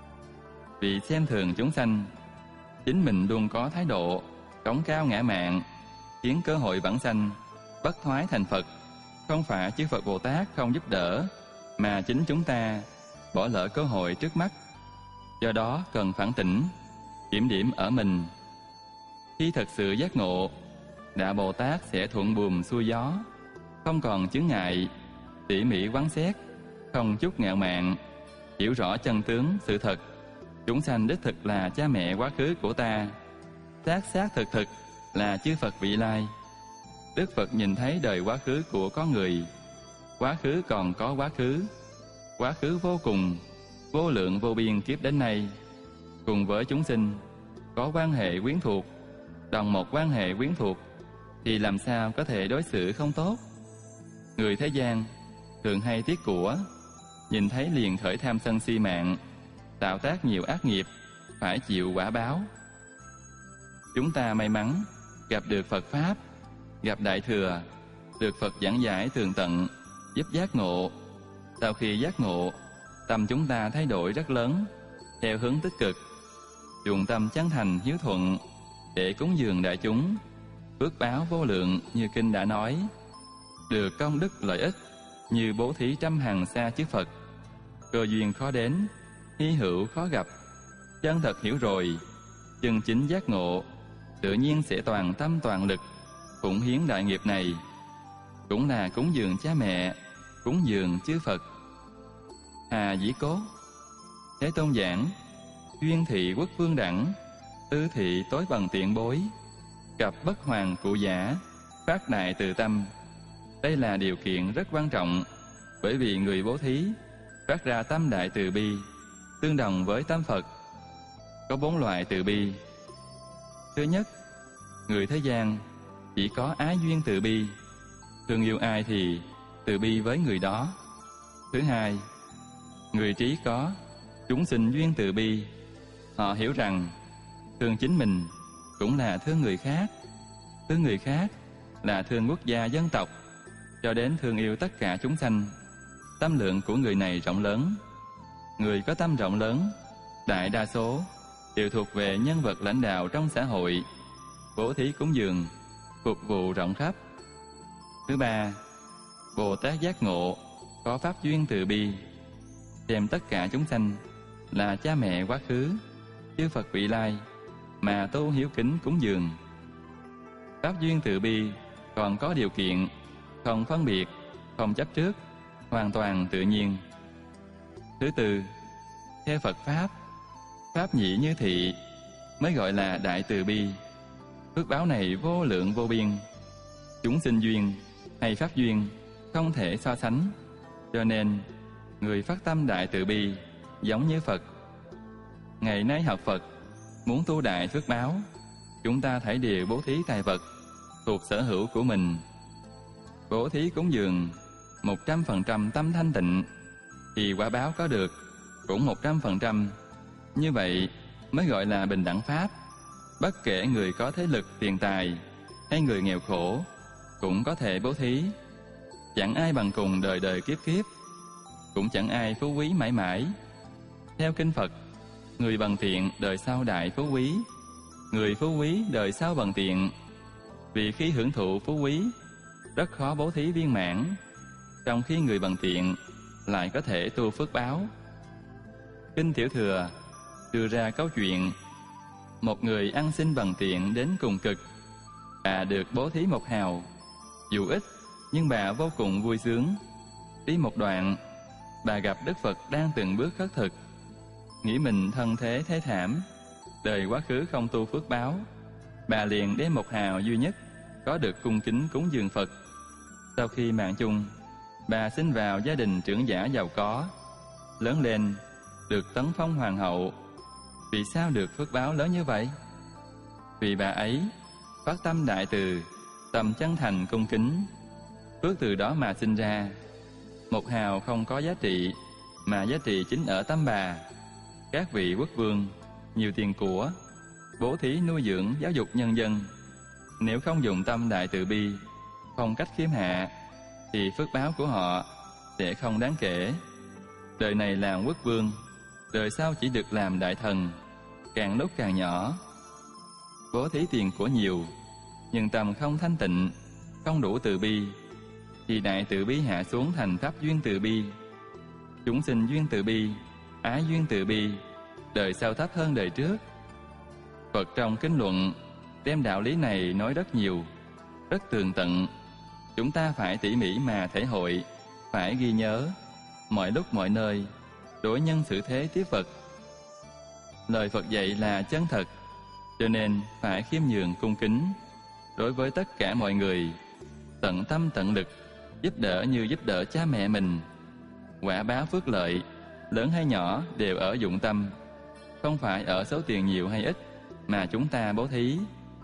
Vì xem thường chúng sanh, chính mình luôn có thái độ cống cao ngã mạn, khiến cơ hội vãng sanh bất thoái thành Phật. Không phải chư Phật Bồ Tát không giúp đỡ, mà chính chúng ta bỏ lỡ cơ hội trước mắt. Do đó cần phản tỉnh, kiểm điểm ở mình. Khi thật sự giác ngộ, Đại Bồ Tát sẽ thuận buồm xuôi gió, không còn chướng ngại, tỉ mỉ quán xét, không chút ngạo mạn, hiểu rõ chân tướng sự thật. Chúng sanh đích thực là cha mẹ quá khứ của ta, xác xác thực thực là chư Phật vị lai. Đức Phật nhìn thấy đời quá khứ của con người, quá khứ còn có quá khứ, quá khứ vô cùng, vô lượng vô biên kiếp đến nay, cùng với chúng sinh có quan hệ quyến thuộc, đồng một quan hệ quyến thuộc, thì làm sao có thể đối xử không tốt? Người thế gian thường hay tiếc của, nhìn thấy liền khởi tham sân si mạng, tạo tác nhiều ác nghiệp, phải chịu quả báo. Chúng ta may mắn gặp được Phật Pháp, gặp Đại Thừa, được Phật giảng giải tường tận, giúp giác ngộ. Sau khi giác ngộ, tâm chúng ta thay đổi rất lớn, theo hướng tích cực. Dùng tâm chân thành hiếu thuận để cúng dường đại chúng, phước báo vô lượng như kinh đã nói, được công đức lợi ích như bố thí trăm hằng xa chư Phật. Cơ duyên khó đến, hy hữu khó gặp, chân thật hiểu rồi, chân chính giác ngộ, tự nhiên sẽ toàn tâm toàn lực phụng hiến đại nghiệp này, cũng là cúng dường cha mẹ, cúng dường chư Phật. Hà Dĩ Cốt Thế Tôn giảng, duyên thị quốc vương đẳng, tư thị tối bằng tiện bối, gặp bất hoàng cụ giả, phát đại từ tâm. Đây là điều kiện rất quan trọng, bởi vì người bố thí phát ra tâm đại từ bi, tương đồng với tâm Phật. Có bốn loại từ bi. Thứ nhất, người thế gian chỉ có ái duyên từ bi, thương yêu ai thì từ bi với người đó. Thứ hai, người trí có chúng sinh duyên từ bi, họ hiểu rằng thương chính mình cũng là thương người khác, thương người khác là thương quốc gia dân tộc, cho đến thương yêu tất cả chúng sanh. Tâm lượng của người này rộng lớn. Người có tâm rộng lớn, đại đa số đều thuộc về nhân vật lãnh đạo trong xã hội, bố thí cúng dường, phục vụ rộng khắp. Thứ ba, Bồ Tát giác ngộ, có pháp duyên từ bi, xem tất cả chúng sanh là cha mẹ quá khứ, chư Phật vị lai, mà tu hiếu kính cúng dường. Pháp duyên từ bi còn có điều kiện, không phân biệt, không chấp trước, hoàn toàn tự nhiên. Thứ tư, theo Phật Pháp, Pháp nhị như thị mới gọi là đại từ bi. Phước báo này vô lượng vô biên, chúng sinh duyên hay pháp duyên không thể so sánh. Cho nên người phát tâm đại từ bi giống như Phật. Ngày nay học Phật muốn tu đại phước báo, chúng ta thảy đều bố thí tài vật thuộc sở hữu của mình. Bố thí cúng dường một trăm phần trăm tâm thanh tịnh thì quả báo có được cũng một trăm phần trăm. Như vậy mới gọi là bình đẳng pháp. Bất kể người có thế lực tiền tài hay người nghèo khổ cũng có thể bố thí. Chẳng ai bằng cùng đời đời kiếp kiếp, cũng chẳng ai phú quý mãi mãi. Theo kinh Phật, người bằng tiện đời sau đại phú quý, người phú quý đời sau bằng tiện. Vì khi hưởng thụ phú quý rất khó bố thí viên mãn, trong khi người bằng tiện lại có thể tu phước báo. Kinh Tiểu Thừa đưa ra câu chuyện một người ăn xin bằng tiện đến cùng cực, bà được bố thí một hào. Dù ít nhưng bà vô cùng vui sướng. Đi một đoạn, bà gặp Đức Phật đang từng bước khất thực, nghĩ mình thân thế thế thảm, đời quá khứ không tu phước báo. Bà liền đem một hào duy nhất có được cung kính cúng dường Phật. Sau khi mạng chung, bà sinh vào gia đình trưởng giả giàu có, lớn lên được tấn phong hoàng hậu. Vì sao được phước báo lớn như vậy? Vì bà ấy phát tâm đại từ, tâm chân thành cung kính, phước từ đó mà sinh ra. Một hào không có giá trị, mà giá trị chính ở tâm bà. Các vị quốc vương nhiều tiền của, bố thí nuôi dưỡng giáo dục nhân dân, nếu không dùng tâm đại từ bi, không cách khiêm hạ, thì phước báo của họ sẽ không đáng kể. Đời này làm quốc vương, đời sau chỉ được làm đại thần, càng lúc càng nhỏ. Bố thí tiền của nhiều, nhưng tâm không thanh tịnh, không đủ từ bi, thì đại từ bi hạ xuống thành pháp duyên từ bi. Chúng sinh duyên từ bi, ái duyên từ bi, đời sau thấp hơn đời trước. Phật trong kinh luận đem đạo lý này nói rất nhiều, rất tường tận. Chúng ta phải tỉ mỉ mà thể hội, phải ghi nhớ, mọi lúc mọi nơi, đối nhân xử thế tiếp Phật. Lời Phật dạy là chân thật, cho nên phải khiêm nhường cung kính đối với tất cả mọi người, tận tâm tận lực, giúp đỡ như giúp đỡ cha mẹ mình. Quả báo phước lợi, lớn hay nhỏ đều ở dụng tâm, không phải ở số tiền nhiều hay ít mà chúng ta bố thí.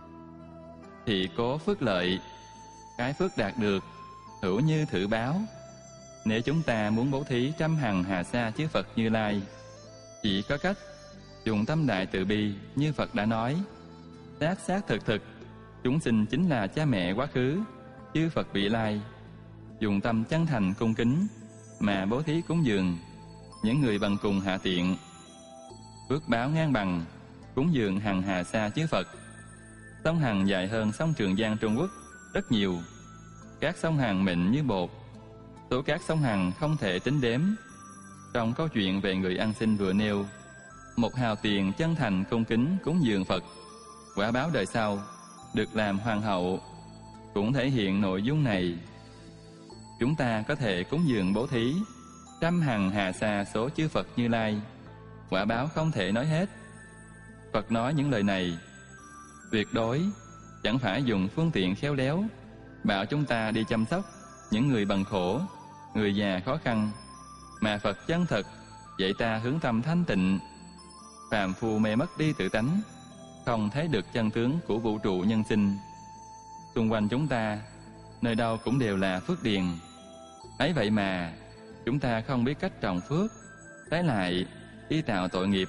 Thị cố phước lợi, cái phước đạt được, hữu như thử báo. Nếu chúng ta muốn bố thí trăm hằng hà sa chư Phật Như Lai, chỉ có cách dùng tâm đại từ bi như Phật đã nói. Xác xác thực thực, chúng sinh chính là cha mẹ quá khứ, chư Phật vị lai. Dùng tâm chân thành cung kính mà bố thí cúng dường những người bằng cùng hạ tiện, phước báo ngang bằng cúng dường hằng hà sa chư Phật. Sông Hằng dài hơn sông Trường Giang Trung Quốc rất nhiều. Các sông Hằng mịn như bột, số các sông Hằng không thể tính đếm. Trong câu chuyện về người ăn xin vừa nêu, một hào tiền chân thành cung kính cúng dường Phật, quả báo đời sau được làm hoàng hậu, cũng thể hiện nội dung này. Chúng ta có thể cúng dường bố thí trăm hằng hà sa số chư Phật Như Lai, quả báo không thể nói hết. Phật nói những lời này tuyệt đối chẳng phải dùng phương tiện khéo léo bảo chúng ta đi chăm sóc những người bần khổ, người già khó khăn, mà Phật chân thật dạy ta hướng tâm thanh tịnh. Phàm phu mê mất đi tự tánh, không thấy được chân tướng của vũ trụ nhân sinh. Xung quanh chúng ta, nơi đâu cũng đều là phước điền. Ấy vậy mà chúng ta không biết cách trồng phước, trái lại đi tạo tội nghiệp.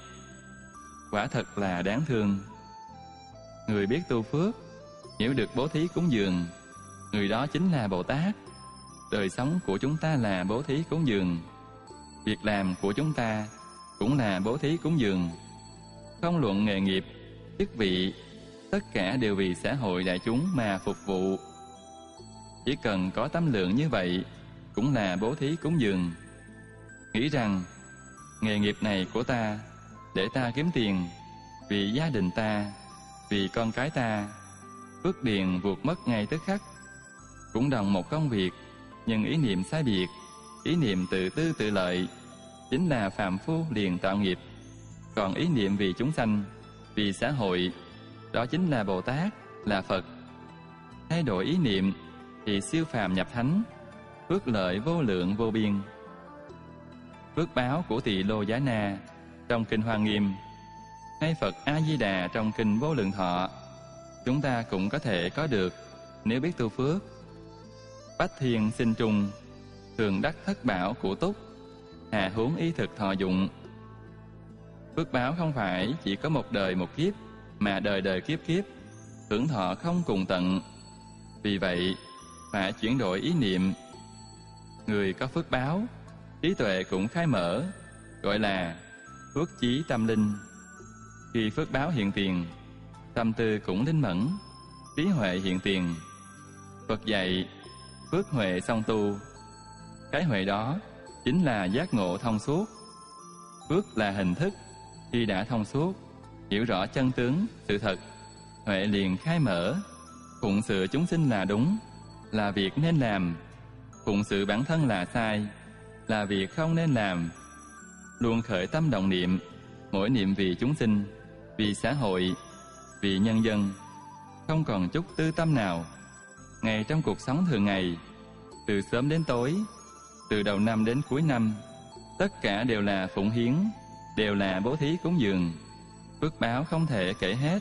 Quả thật là đáng thương. Người biết tu phước, hiểu được bố thí cúng dường, người đó chính là Bồ Tát. Đời sống của chúng ta là bố thí cúng dường, việc làm của chúng ta cũng là bố thí cúng dường. Không luận nghề nghiệp, chức vị, tất cả đều vì xã hội đại chúng mà phục vụ. Chỉ cần có tâm lượng như vậy cũng là bố thí cúng dường. Nghĩ rằng nghề nghiệp này của ta để ta kiếm tiền, vì gia đình ta, vì con cái ta, phước điền vụt mất ngay tức khắc. Cũng đồng một công việc, nhưng ý niệm sai biệt, ý niệm tự tư tự lợi, chính là phàm phu liền tạo nghiệp. Còn ý niệm vì chúng sanh, vì xã hội, đó chính là Bồ Tát, là Phật. Thay đổi ý niệm thì siêu phàm nhập thánh, phước lợi vô lượng vô biên. Phước báo của Tỳ Lô Giá Na trong kinh Hoa Nghiêm, hay Phật A Di Đà trong kinh Vô Lượng Thọ, chúng ta cũng có thể có được nếu biết tu phước. Bách thiên sinh trung, thường đắc thất bảo của túc, hà huống y thực thọ dụng. Phước báo không phải chỉ có một đời một kiếp, mà đời đời kiếp kiếp, hưởng thọ không cùng tận. Vì vậy, phải chuyển đổi ý niệm. Người có phước báo, trí tuệ cũng khai mở, gọi là phước chí tâm linh. Khi phước báo hiện tiền, tâm tư cũng linh mẫn, trí huệ hiện tiền. Phật dạy, phước huệ song tu. Cái huệ đó chính là giác ngộ thông suốt. Phước là hình thức, khi đã thông suốt, hiểu rõ chân tướng, sự thật, huệ liền khai mở. Phụng sự chúng sinh là đúng, là việc nên làm. Phụng sự bản thân là sai, là việc không nên làm. Luôn khởi tâm động niệm, mỗi niệm vì chúng sinh, vì xã hội, vì nhân dân, không còn chút tư tâm nào. Ngay trong cuộc sống thường ngày, từ sớm đến tối, từ đầu năm đến cuối năm, tất cả đều là phụng hiến, đều là bố thí cúng dường. Phước báo không thể kể hết.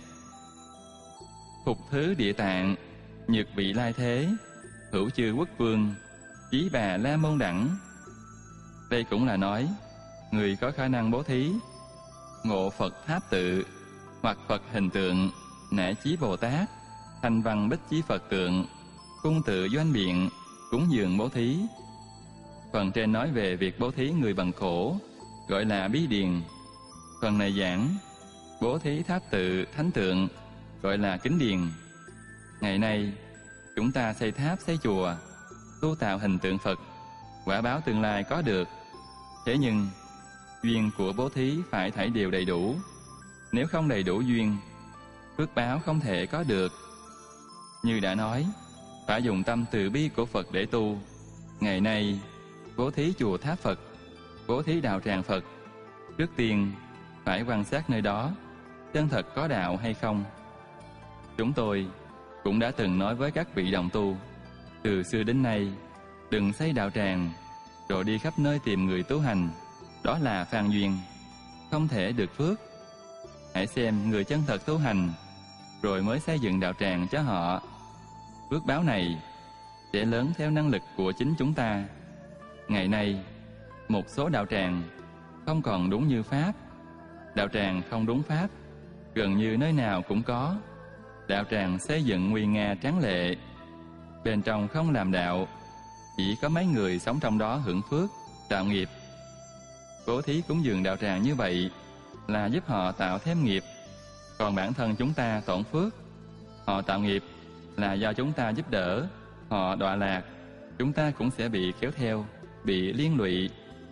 Phục thứ địa tạng, nhược vị lai thế, hữu chư quốc vương, chí bà la môn đẳng. Đây cũng là nói, người có khả năng bố thí, ngộ Phật tháp tự, hoặc Phật hình tượng, nể chí Bồ Tát, thành văn bích chí Phật tượng, cung tự doanh biện, cúng dường bố thí. Phần trên nói về việc bố thí người bằng khổ, gọi là bí điền. Phần này giảng bố thí tháp tự, thánh tượng, gọi là kính điền. Ngày nay, chúng ta xây tháp, xây chùa, tu tạo hình tượng Phật, quả báo tương lai có được. Thế nhưng, duyên của bố thí phải thảy đều đầy đủ. Nếu không đầy đủ duyên, phước báo không thể có được. Như đã nói, phải dùng tâm từ bi của Phật để tu. Ngày nay, bố thí chùa tháp Phật, bố thí đạo tràng Phật, trước tiên phải quan sát nơi đó chân thật có đạo hay không. Chúng tôi cũng đã từng nói với các vị đồng tu, từ xưa đến nay, đừng xây đạo tràng rồi đi khắp nơi tìm người tu hành, đó là phan duyên, không thể được phước. Hãy xem người chân thật tu hành, rồi mới xây dựng đạo tràng cho họ. Phước báo này sẽ lớn theo năng lực của chính chúng ta. Ngày nay, một số đạo tràng không còn đúng như Pháp. Đạo tràng không đúng Pháp, gần như nơi nào cũng có. Đạo tràng xây dựng nguy nga tráng lệ, bên trong không làm đạo, chỉ có mấy người sống trong đó hưởng phước, tạo nghiệp. Bố thí cúng dường đạo tràng như vậy là giúp họ tạo thêm nghiệp, còn bản thân chúng ta tổn phước. Họ tạo nghiệp là do chúng ta giúp đỡ, họ đọa lạc, chúng ta cũng sẽ bị kéo theo, bị liên lụy.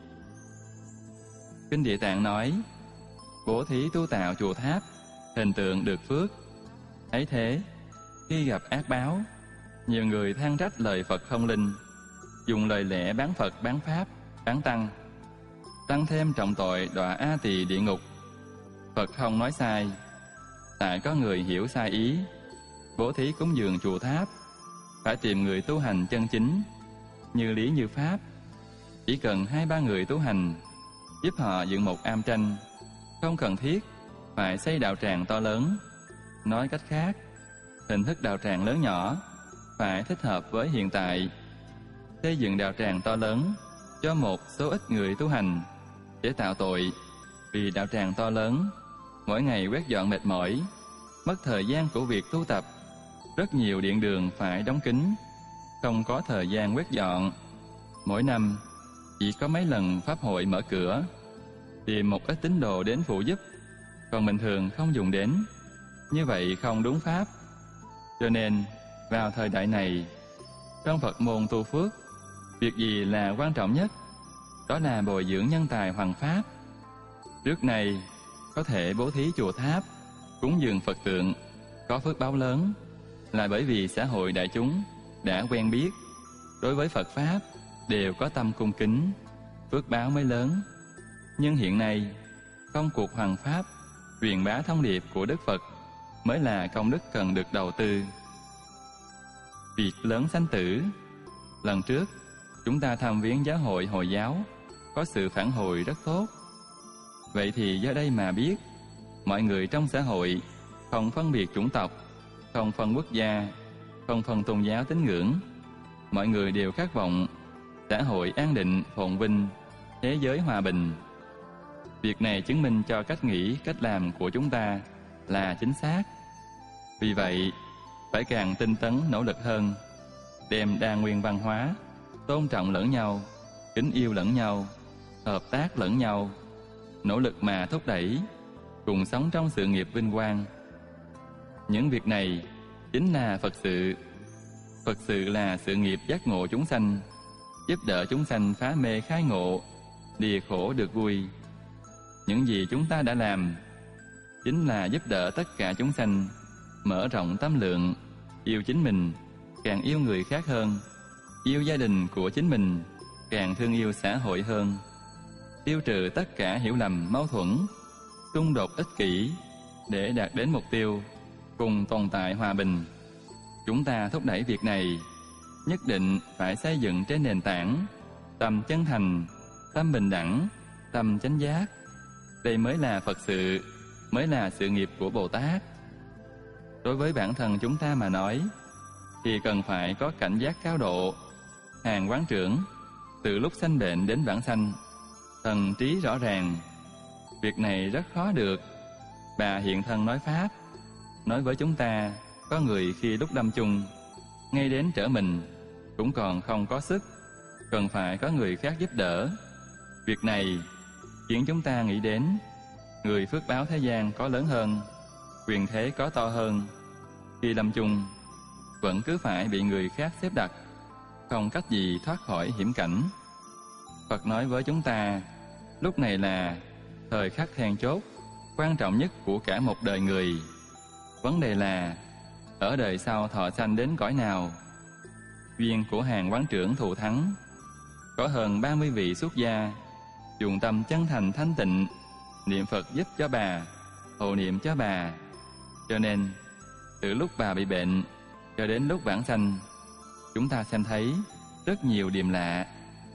Kinh Địa Tạng nói, bố thí tu tạo chùa tháp, hình tượng được phước. Ấy thế, khi gặp ác báo, nhiều người than trách lời Phật không linh, dùng lời lẽ bán Phật, bán Pháp, bán Tăng, tăng thêm trọng tội đọa A Tỳ địa ngục. Phật không nói sai, tại có người hiểu sai ý. Bố thí cúng dường chùa tháp phải tìm người tu hành chân chính, như lý như pháp. Chỉ cần hai ba người tu hành, giúp họ dựng một am tranh, không cần thiết phải xây đạo tràng to lớn. Nói cách khác, hình thức đạo tràng lớn nhỏ phải thích hợp với hiện tại. Xây dựng đạo tràng to lớn cho một số ít người tu hành để tạo tội, vì đạo tràng to lớn mỗi ngày quét dọn mệt mỏi, mất thời gian của việc tu tập. Rất nhiều điện đường phải đóng kín, không có thời gian quét dọn. Mỗi năm chỉ có mấy lần pháp hội mở cửa, tìm một ít tín đồ đến phụ giúp, còn bình thường không dùng đến. Như vậy không đúng pháp. Cho nên vào thời đại này, trong Phật môn tu phước, việc gì là quan trọng nhất? Đó là bồi dưỡng nhân tài hoằng pháp. Trước này có thể bố thí chùa tháp, cúng dường Phật tượng, có phước báo lớn, là bởi vì xã hội đại chúng đã quen biết, đối với Phật Pháp đều có tâm cung kính, phước báo mới lớn. Nhưng hiện nay, công cuộc hoằng pháp, truyền bá thông điệp của Đức Phật mới là công đức cần được đầu tư. Việc lớn sanh tử. Lần trước, chúng ta thăm viếng giáo hội Hồi giáo, có sự phản hồi rất tốt. Vậy thì do đây mà biết, mọi người trong xã hội không phân biệt chủng tộc, không phân quốc gia, không phân tôn giáo tín ngưỡng. Mọi người đều khát vọng xã hội an định, phồn vinh, thế giới hòa bình. Việc này chứng minh cho cách nghĩ, cách làm của chúng ta là chính xác. Vì vậy, phải càng tinh tấn nỗ lực hơn, đem đa nguyên văn hóa, tôn trọng lẫn nhau, kính yêu lẫn nhau, hợp tác lẫn nhau, nỗ lực mà thúc đẩy, cùng sống trong sự nghiệp vinh quang. Những việc này chính là Phật sự. Phật sự là sự nghiệp giác ngộ chúng sanh, giúp đỡ chúng sanh phá mê khai ngộ, lìa khổ được vui. Những gì chúng ta đã làm chính là giúp đỡ tất cả chúng sanh mở rộng tâm lượng, yêu chính mình, càng yêu người khác hơn, yêu gia đình của chính mình, càng thương yêu xã hội hơn, tiêu trừ tất cả hiểu lầm, mâu thuẫn, xung đột ích kỷ để đạt đến mục tiêu cùng tồn tại hòa bình. Chúng ta thúc đẩy việc này nhất định phải xây dựng trên nền tảng tâm chân thành, tâm bình đẳng, tâm chánh giác. Đây mới là Phật sự, mới là sự nghiệp của Bồ Tát. Đối với bản thân chúng ta mà nói, thì cần phải có cảnh giác cao độ, hàng quán trưởng, từ lúc sanh bệnh đến vãng sanh, thần trí rõ ràng. Việc này rất khó được. Bà hiện thân nói Pháp, nói với chúng ta, có người khi lúc lâm chung, ngay đến trở mình, cũng còn không có sức, cần phải có người khác giúp đỡ. Việc này khiến chúng ta nghĩ đến, người phước báo thế gian có lớn hơn, quyền thế có to hơn, khi lâm chung, vẫn cứ phải bị người khác xếp đặt, không cách gì thoát khỏi hiểm cảnh. Phật nói với chúng ta, lúc này là thời khắc then chốt, quan trọng nhất của cả một đời người. Vấn đề là, ở đời sau thọ sanh đến cõi nào? Duyên của hàng quán trưởng thù thắng, có hơn ba mươi vị xuất gia, dùng tâm chân thành thanh tịnh, niệm Phật giúp cho bà, hộ niệm cho bà. Cho nên, từ lúc bà bị bệnh, cho đến lúc vãng sanh, chúng ta xem thấy rất nhiều điềm lạ.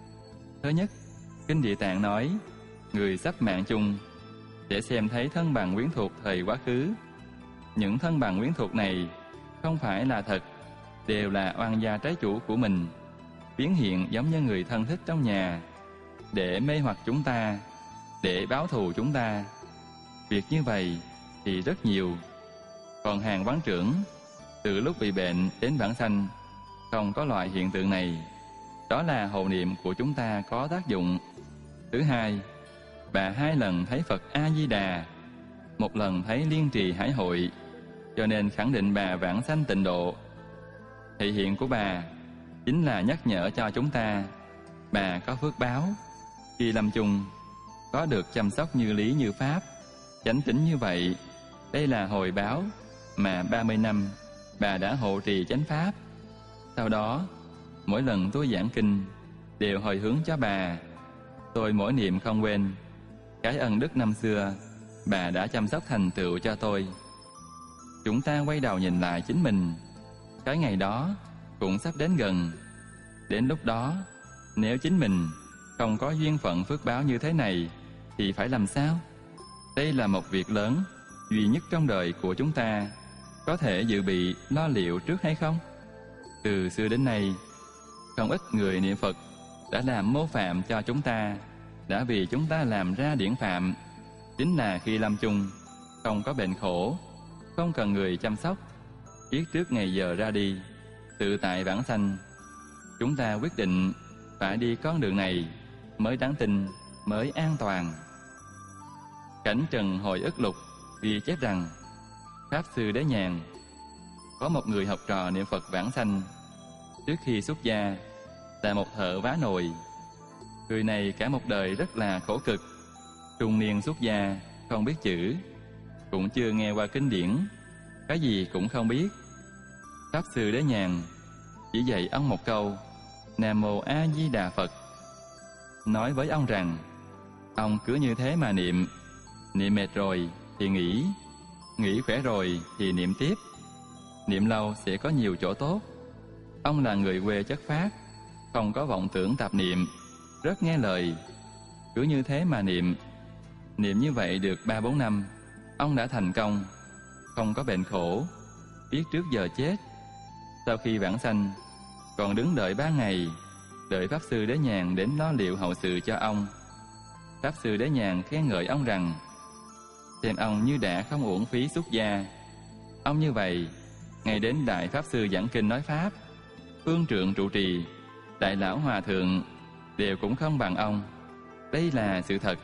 Thứ nhất, Kinh Địa Tạng nói, người sắp mạng chung sẽ xem thấy thân bằng quyến thuộc thời quá khứ. Những thân bằng quyến thuộc này không phải là thật, đều là oan gia trái chủ của mình, biến hiện giống như người thân thích trong nhà, để mê hoặc chúng ta, để báo thù chúng ta. Việc như vậy thì rất nhiều. Còn hàng quán trưởng, từ lúc bị bệnh đến vãng sanh, không có loại hiện tượng này. Đó là hộ niệm của chúng ta có tác dụng. Thứ hai, bà hai lần thấy Phật A-di-đà, một lần thấy Liên Trì Hải Hội, cho nên khẳng định bà vãng sanh tịnh độ. Thị hiện của bà chính là nhắc nhở cho chúng ta, bà có phước báo, khi lâm chung có được chăm sóc như lý như pháp, chánh tín như vậy. Đây là hồi báo mà ba mươi năm bà đã hộ trì chánh pháp. Sau đó, mỗi lần tôi giảng kinh đều hồi hướng cho bà. Tôi mỗi niệm không quên cái ân đức năm xưa bà đã chăm sóc thành tựu cho tôi. Chúng ta quay đầu nhìn lại chính mình, cái ngày đó cũng sắp đến gần. Đến lúc đó, nếu chính mình không có duyên phận phước báo như thế này thì phải làm sao? Đây là một việc lớn, duy nhất trong đời của chúng ta, có thể dự bị lo liệu trước hay không? Từ xưa đến nay, không ít người niệm Phật đã làm mô phạm cho chúng ta, đã vì chúng ta làm ra điển phạm. Chính là khi lâm chung, không có bệnh khổ, không cần người chăm sóc, biết trước ngày giờ ra đi, tự tại vãng sanh. Chúng ta quyết định phải đi con đường này mới đáng tin, mới an toàn. Cảnh Trần Hồi Ức Lục ghi chép rằng, Pháp Sư Đế Nhàn có một người học trò niệm Phật vãng sanh. Trước khi xuất gia là một thợ vá nồi. Người này cả một đời rất là khổ cực, trung niên xuất gia, không biết chữ, cũng chưa nghe qua kinh điển, cái gì cũng không biết. Pháp Sư Đế Nhàn chỉ dạy ông một câu Nam Mô A Di Đà Phật, nói với ông rằng ông cứ như thế mà niệm, niệm mệt rồi thì nghỉ, nghỉ khỏe rồi thì niệm tiếp, niệm lâu sẽ có nhiều chỗ tốt. Ông là người quê chất phác, không có vọng tưởng tạp niệm, rất nghe lời, cứ như thế mà niệm. Niệm như vậy được ba bốn năm, ông đã thành công, không có bệnh khổ. biết trước giờ chết. Sau khi vãng sanh, còn đứng đợi ba ngày, đợi Pháp Sư Đế Nhàn đến lo liệu hậu sự cho ông. Pháp Sư Đế Nhàn khen ngợi ông rằng, xem ông như đã không uổng phí xuất gia. Ông như vậy, ngày đến Đại Pháp Sư giảng kinh nói Pháp, phương trượng trụ trì, Đại Lão Hòa Thượng đều cũng không bằng ông. Đây là sự thật.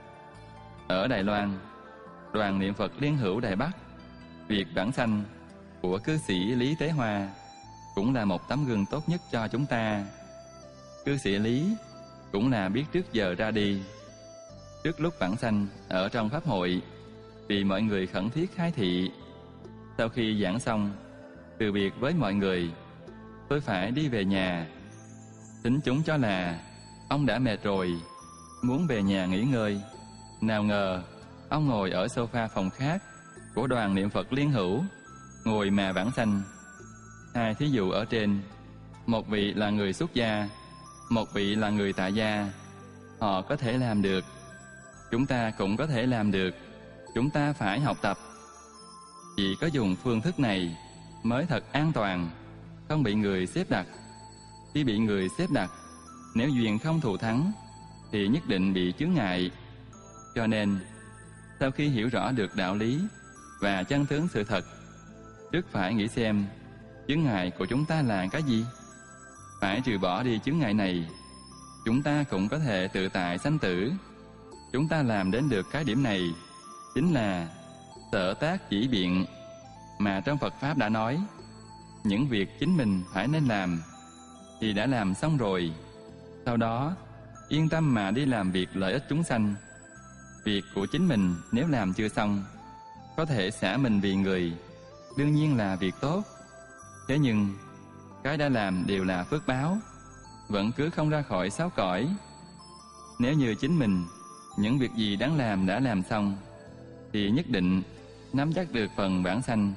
Ở Đài Loan, Đoàn Niệm Phật Liên Hữu Đài Bắc, việc vãng sanh của cư sĩ Lý Tế Hoa cũng là một tấm gương tốt nhất cho chúng ta. Cư sĩ Lý cũng là biết trước giờ ra đi. Trước lúc vãng sanh ở trong pháp hội, vì mọi người khẩn thiết khai thị. Sau khi giảng xong, từ biệt với mọi người, tôi phải đi về nhà. Thính chúng cho là ông đã mệt rồi, muốn về nhà nghỉ ngơi. Nào ngờ ông ngồi ở sofa phòng khác của Đoàn Niệm Phật Liên Hữu, ngồi mà vãng sanh. Hai thí dụ ở trên, một vị là người xuất gia, một vị là người tại gia. Họ có thể làm được, chúng ta cũng có thể làm được. Chúng ta phải học tập. Chỉ có dùng phương thức này mới thật an toàn, không bị người xếp đặt. Khi bị người xếp đặt, nếu duyên không thù thắng thì nhất định bị chướng ngại. Cho nên, sau khi hiểu rõ được đạo lý và chân tướng sự thật, trước phải nghĩ xem chướng ngại của chúng ta là cái gì. Phải trừ bỏ đi chướng ngại này, chúng ta cũng có thể tự tại sanh tử. Chúng ta làm đến được cái điểm này chính là sở tác chỉ biện, mà trong Phật Pháp đã nói, những việc chính mình phải nên làm thì đã làm xong rồi. Sau đó yên tâm mà đi làm việc lợi ích chúng sanh. Việc của chính mình nếu làm chưa xong, có thể xả mình vì người, đương nhiên là việc tốt. Thế nhưng cái đã làm đều là phước báo, vẫn cứ không ra khỏi sáu cõi. Nếu như chính mình những việc gì đáng làm đã làm xong, thì nhất định nắm chắc được phần vãng sanh,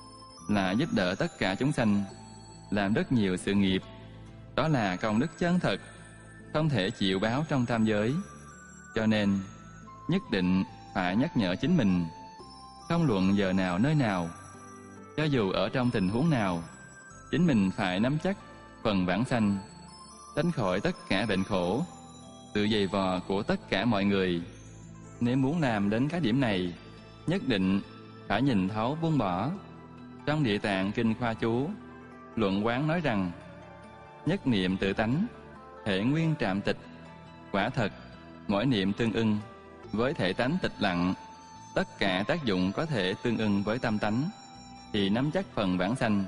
là giúp đỡ tất cả chúng sanh, làm rất nhiều sự nghiệp. Đó là công đức chân thật, không thể chịu báo trong tam giới. Cho nên nhất định phải nhắc nhở chính mình, không luận giờ nào nơi nào, cho dù ở trong tình huống nào, chính mình phải nắm chắc phần vãng sanh, tránh khỏi tất cả bệnh khổ, sự dày vò của tất cả mọi người. Nếu muốn làm đến cái điểm này, nhất định phải nhìn thấu buông bỏ. Trong Địa Tạng Kinh Khoa Chú, luận quán nói rằng, nhất niệm tự tánh, hệ nguyên trạm tịch. Quả thật, mỗi niệm tương ưng với thể tánh tịch lặng, tất cả tác dụng có thể tương ưng với tâm tánh, thì nắm chắc phần vãng sanh.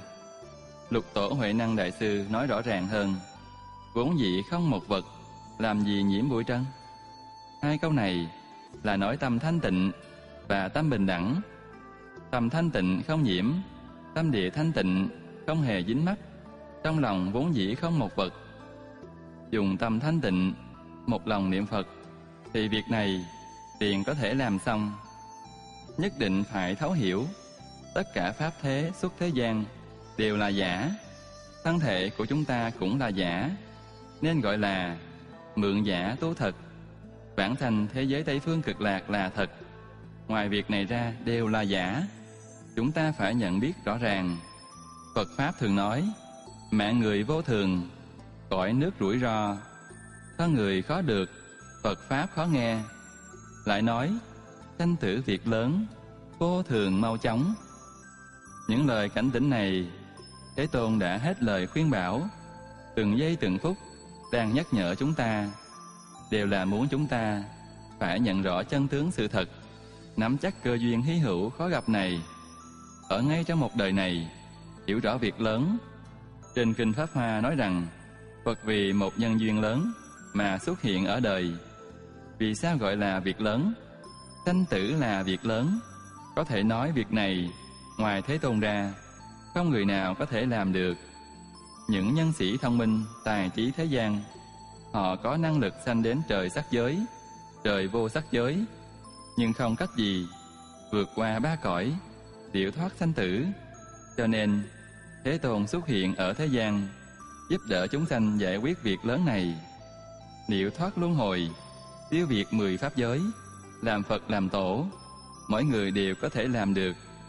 Lục Tổ Huệ Năng Đại Sư nói rõ ràng hơn, vốn dĩ không một vật, làm gì nhiễm bụi trần. Hai câu này là nói tâm thanh tịnh và tâm bình đẳng. Tâm thanh tịnh không nhiễm, tâm địa thanh tịnh không hề dính mắc. Trong lòng vốn dĩ không một vật. Dùng tâm thanh tịnh, một lòng niệm Phật, thì việc này liền có thể làm xong. Nhất định phải thấu hiểu, tất cả pháp thế xuất thế gian đều là giả. Thân thể của chúng ta cũng là giả, nên gọi là mượn giả tu thật. Bản thành thế giới Tây Phương Cực Lạc là thật, ngoài việc này ra đều là giả. Chúng ta phải nhận biết rõ ràng. Phật Pháp thường nói, mạng người vô thường, cõi nước rủi ro, thân người khó được, Phật Pháp khó nghe. Lại nói, sanh tử việc lớn, vô thường mau chóng. Những lời cảnh tỉnh này, Thế Tôn đã hết lời khuyên bảo, từng giây từng phút đang nhắc nhở chúng ta, đều là muốn chúng ta phải nhận rõ chân tướng sự thật, nắm chắc cơ duyên hy hữu khó gặp này, ở ngay trong một đời này, hiểu rõ việc lớn. Trên Kinh Pháp Hoa nói rằng, Phật vì một nhân duyên lớn mà xuất hiện ở đời. Vì sao gọi là việc lớn? Sanh tử là việc lớn. Có thể nói việc này, ngoài Thế Tôn ra, không người nào có thể làm được. Những nhân sĩ thông minh, tài trí thế gian, họ có năng lực sanh đến trời sắc giới, trời vô sắc giới, nhưng không cách gì vượt qua ba cõi, diệu thoát sanh tử. Cho nên Thế Tôn xuất hiện ở thế gian, giúp đỡ chúng sanh giải quyết việc lớn này, diệu thoát luân hồi, tiêu diệt mười pháp giới, làm Phật làm Tổ. Mỗi người đều có thể làm được.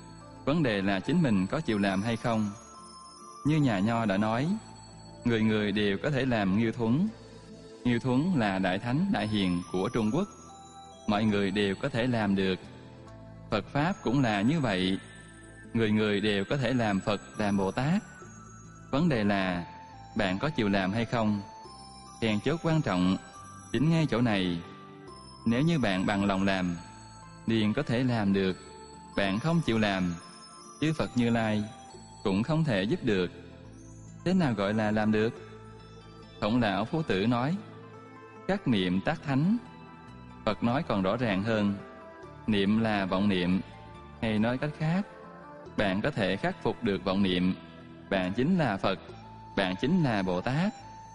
Vấn đề là chính mình có chịu làm hay không. Như nhà Nho đã nói, người người đều có thể làm Nghiêu Thuấn. Nghiêu Thuấn là đại thánh đại hiền của Trung Quốc, mọi người đều có thể làm được. Phật Pháp cũng là như vậy, người người đều có thể làm Phật, làm Bồ Tát. Vấn đề là bạn có chịu làm hay không. Then chốt quan trọng chính ngay chỗ này. Nếu như bạn bằng lòng làm, liền có thể làm được. Bạn không chịu làm, chư Phật Như Lai cũng không thể giúp được. Thế nào gọi là làm được? Khổng Lão Phu Tử nói, các niệm tác thánh. Phật nói còn rõ ràng hơn, niệm là vọng niệm. Hay nói cách khác, bạn có thể khắc phục được vọng niệm, bạn chính là Phật, bạn chính là Bồ Tát.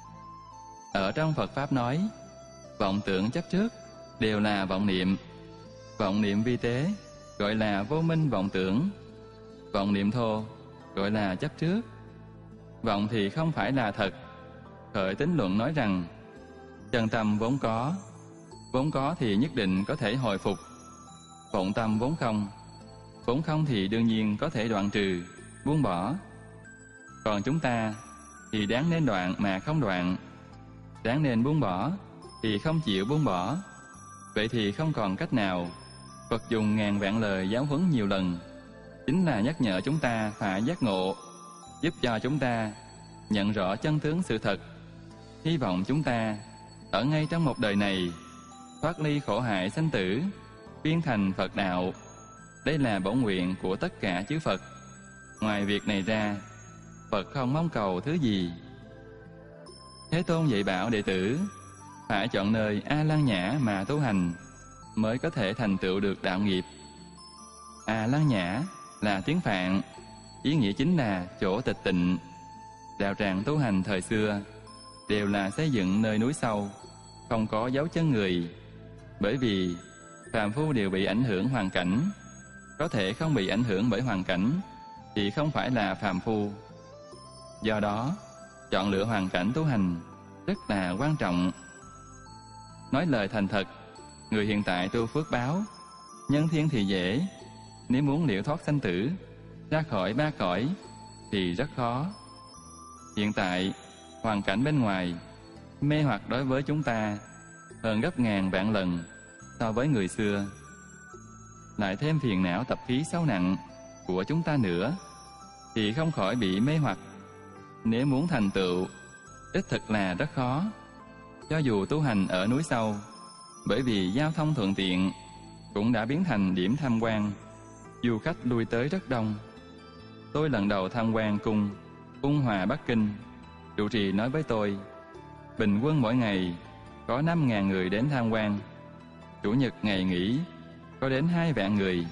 Ở trong Phật Pháp nói, vọng tưởng chấp trước đều là vọng niệm. Vọng niệm vi tế gọi là vô minh vọng tưởng. Vọng niệm thô gọi là chấp trước. Vọng thì không phải là thật. Khởi Tín Luận nói rằng, chân tâm vốn có, vốn có thì nhất định có thể hồi phục. Vọng tâm vốn không, vốn không thì đương nhiên có thể đoạn trừ, buông bỏ. Còn chúng ta thì đáng nên đoạn mà không đoạn, đáng nên buông bỏ thì không chịu buông bỏ. Vậy thì không còn cách nào. Phật dùng ngàn vạn lời giáo huấn nhiều lần, chính là nhắc nhở chúng ta phải giác ngộ, giúp cho chúng ta nhận rõ chân tướng sự thật. Hy vọng chúng ta ở ngay trong một đời này thoát ly khổ hại sanh tử, viên thành Phật đạo. Đây là bổn nguyện của tất cả chư Phật. Ngoài việc này ra, Phật không mong cầu thứ gì. Thế Tôn dạy bảo đệ tử phải chọn nơi A Lăng Nhã mà tu hành, mới có thể thành tựu được đạo nghiệp. A Lăng Nhã là tiếng Phạn, ý nghĩa chính là chỗ tịch tịnh. Đạo tràng tu hành thời xưa đều là xây dựng nơi núi sâu, không có dấu chân người. Bởi vì phàm phu đều bị ảnh hưởng hoàn cảnh, có thể không bị ảnh hưởng bởi hoàn cảnh thì không phải là phàm phu. Do đó, chọn lựa hoàn cảnh tu hành rất là quan trọng. Nói lời thành thật, người hiện tại tu phước báo, nhân thiên thì dễ. Nếu muốn liễu thoát sanh tử, ra khỏi ba cõi thì rất khó. Hiện tại, hoàn cảnh bên ngoài mê hoặc đối với chúng ta hơn gấp ngàn vạn lần so với người xưa. Lại thêm phiền não tập khí sâu nặng của chúng ta nữa, thì không khỏi bị mê hoặc. Nếu muốn thành tựu, đích thực là rất khó. Cho dù tu hành ở núi sâu, bởi vì giao thông thuận tiện, cũng đã biến thành điểm tham quan, du khách lui tới rất đông. Tôi lần đầu tham quan cung Ung Hòa Bắc Kinh, trụ trì nói với tôi, bình quân mỗi ngày có năm ngàn người đến tham quan. Chủ nhật ngày nghỉ có đến hai vạn người.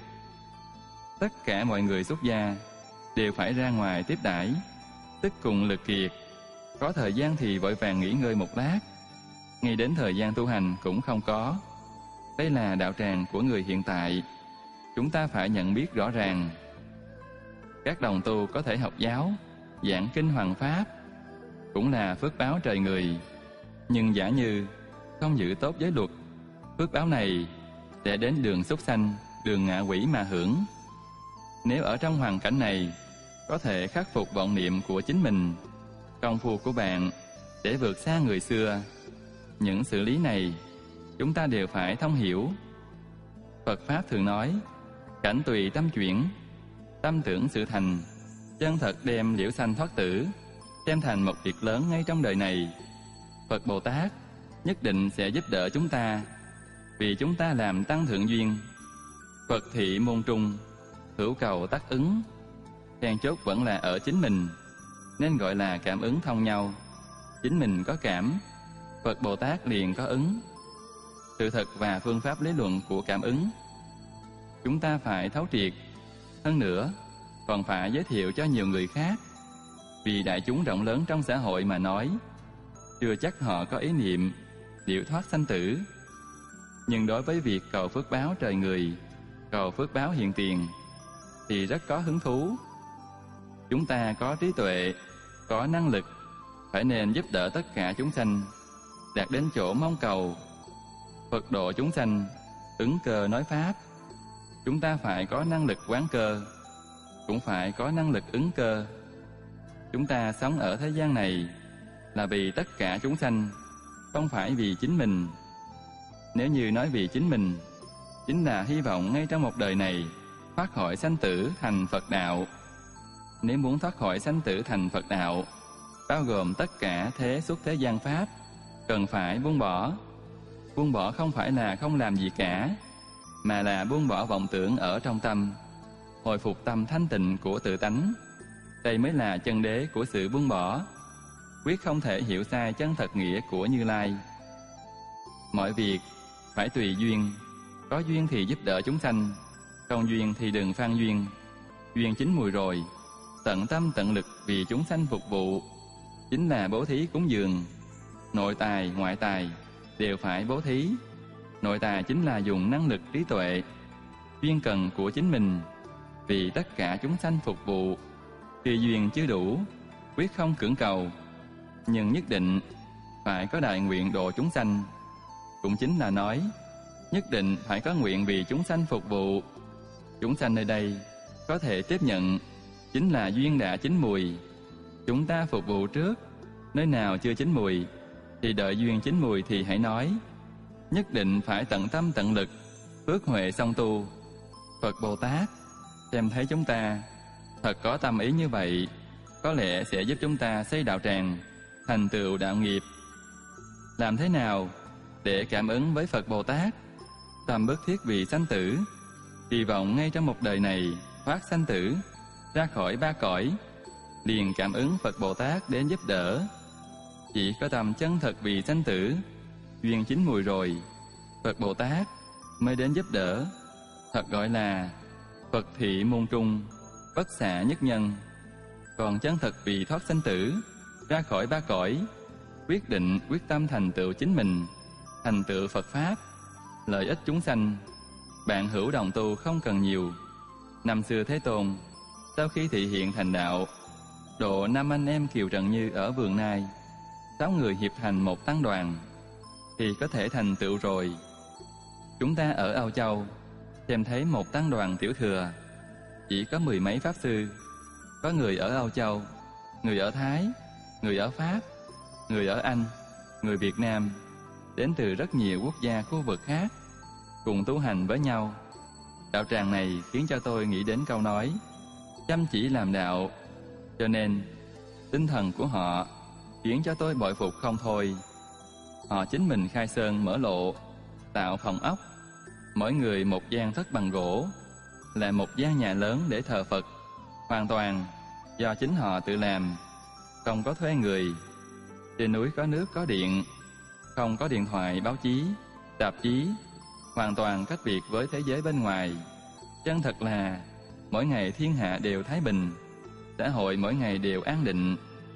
Tất cả mọi người xuất gia đều phải ra ngoài tiếp đãi, tức cùng lực kiệt. Có thời gian thì vội vàng nghỉ ngơi một lát, ngay đến thời gian tu hành cũng không có. Đây là đạo tràng của người hiện tại. Chúng ta phải nhận biết rõ ràng. Các đồng tu có thể học giáo, giảng kinh hoằng pháp, cũng là phước báo trời người. Nhưng giả như không giữ tốt giới luật, phước báo này sẽ đến đường súc sanh, đường ngạ quỷ mà hưởng. Nếu ở trong hoàn cảnh này có thể khắc phục vọng niệm của chính mình, công phu của bạn để vượt xa người xưa. Những xử lý này chúng ta đều phải thông hiểu. Phật Pháp thường nói, cảnh tùy tâm chuyển, tâm tưởng sự thành. Chân thật đem liễu sanh thoát tử, đem thành một việc lớn ngay trong đời này. Phật Bồ Tát nhất định sẽ giúp đỡ chúng ta, vì chúng ta làm tăng thượng duyên. Phật thị môn trung, hữu cầu tác ứng. Then chốt vẫn là ở chính mình, nên gọi là cảm ứng thông nhau. Chính mình có cảm, Phật Bồ Tát liền có ứng. Sự thật và phương pháp lý luận của cảm ứng chúng ta phải thấu triệt. Hơn nữa, còn phải giới thiệu cho nhiều người khác. Vì đại chúng rộng lớn trong xã hội mà nói, chưa chắc họ có ý niệm liễu thoát sanh tử. Nhưng đối với việc cầu phước báo trời người, cầu phước báo hiện tiền, thì rất có hứng thú. Chúng ta có trí tuệ, có năng lực, phải nên giúp đỡ tất cả chúng sanh đạt đến chỗ mong cầu. Phật độ chúng sanh, ứng cơ nói pháp. Chúng ta phải có năng lực quán cơ. cũng phải có năng lực ứng cơ. Chúng ta sống ở thế gian này là vì tất cả chúng sanh, không phải vì chính mình. Nếu như nói vì chính mình, chính là hy vọng ngay trong một đời này thoát khỏi sanh tử thành Phật đạo. Nếu muốn thoát khỏi sanh tử thành Phật đạo, bao gồm tất cả thế xuất thế gian pháp, cần phải buông bỏ. Buông bỏ không phải là không làm gì cả, mà là buông bỏ vọng tưởng ở trong tâm, hồi phục tâm thanh tịnh của tự tánh. Đây mới là chân đế của sự buông bỏ. Quyết không thể hiểu sai chân thật nghĩa của Như Lai. Mọi việc phải tùy duyên, có duyên thì giúp đỡ chúng sanh, không duyên thì đừng phan duyên. Duyên chín mùi rồi, tận tâm tận lực vì chúng sanh phục vụ, chính là bố thí cúng dường. Nội tài, ngoại tài đều phải bố thí. Nội tài chính là dùng năng lực trí tuệ, duyên cần của chính mình vì tất cả chúng sanh phục vụ. Khi duyên chưa đủ, quyết không cưỡng cầu, nhưng nhất định phải có đại nguyện độ chúng sanh. Cũng chính là nói, nhất định phải có nguyện vì chúng sanh phục vụ. Chúng sanh nơi đây có thể tiếp nhận, chính là duyên đã chín mùi. Chúng ta phục vụ trước, nơi nào chưa chín mùi thì đợi duyên chín mùi thì hãy nói. Nhất định phải tận tâm tận lực, phước huệ song tu. Phật Bồ Tát xem thấy chúng ta thật có tâm ý như vậy, có lẽ sẽ giúp chúng ta xây đạo tràng, thành tựu đạo nghiệp. Làm thế nào để cảm ứng với Phật Bồ Tát? Tâm bất thiết vì sanh tử, kỳ vọng ngay trong một đời này thoát sanh tử, ra khỏi ba cõi, liền cảm ứng Phật Bồ Tát đến giúp đỡ. Chỉ có tâm chân thật vì sanh tử, duyên chín mùi rồi, Phật Bồ Tát mới đến giúp đỡ. Thật gọi là Phật thị môn trung, bất xạ nhất nhân. Còn chân thật vì thoát sanh tử, ra khỏi ba cõi, quyết định quyết tâm thành tựu chính mình, thành tựu Phật Pháp, lợi ích chúng sanh. Bạn hữu đồng tu không cần nhiều. Năm xưa Thế Tôn sau khi thị hiện thành đạo, độ năm anh em Kiều Trần Như ở Vườn Nai, sáu người hiệp thành một tăng đoàn thì có thể thành tựu rồi. Chúng ta ở Âu Châu xem thấy một tăng đoàn tiểu thừa, chỉ có mười mấy pháp sư. Có người ở Âu Châu, người ở Thái, người ở Pháp, người ở Anh, người Việt Nam, đến từ rất nhiều quốc gia khu vực khác, cùng tu hành với nhau. Đạo tràng này khiến cho tôi nghĩ đến câu nói chăm chỉ làm đạo, cho nên tinh thần của họ khiến cho tôi bội phục không thôi. Họ chính mình khai sơn mở lộ, tạo phòng ốc, mỗi người một gian thất bằng gỗ, là một gian nhà lớn để thờ Phật, hoàn toàn do chính họ tự làm, không có thuê người. Trên núi có nước có điện, không có điện thoại, báo chí, tạp chí, hoàn toàn cách biệt với thế giới bên ngoài. Chân thật là mỗi ngày thiên hạ đều thái bình, xã hội mỗi ngày đều an định.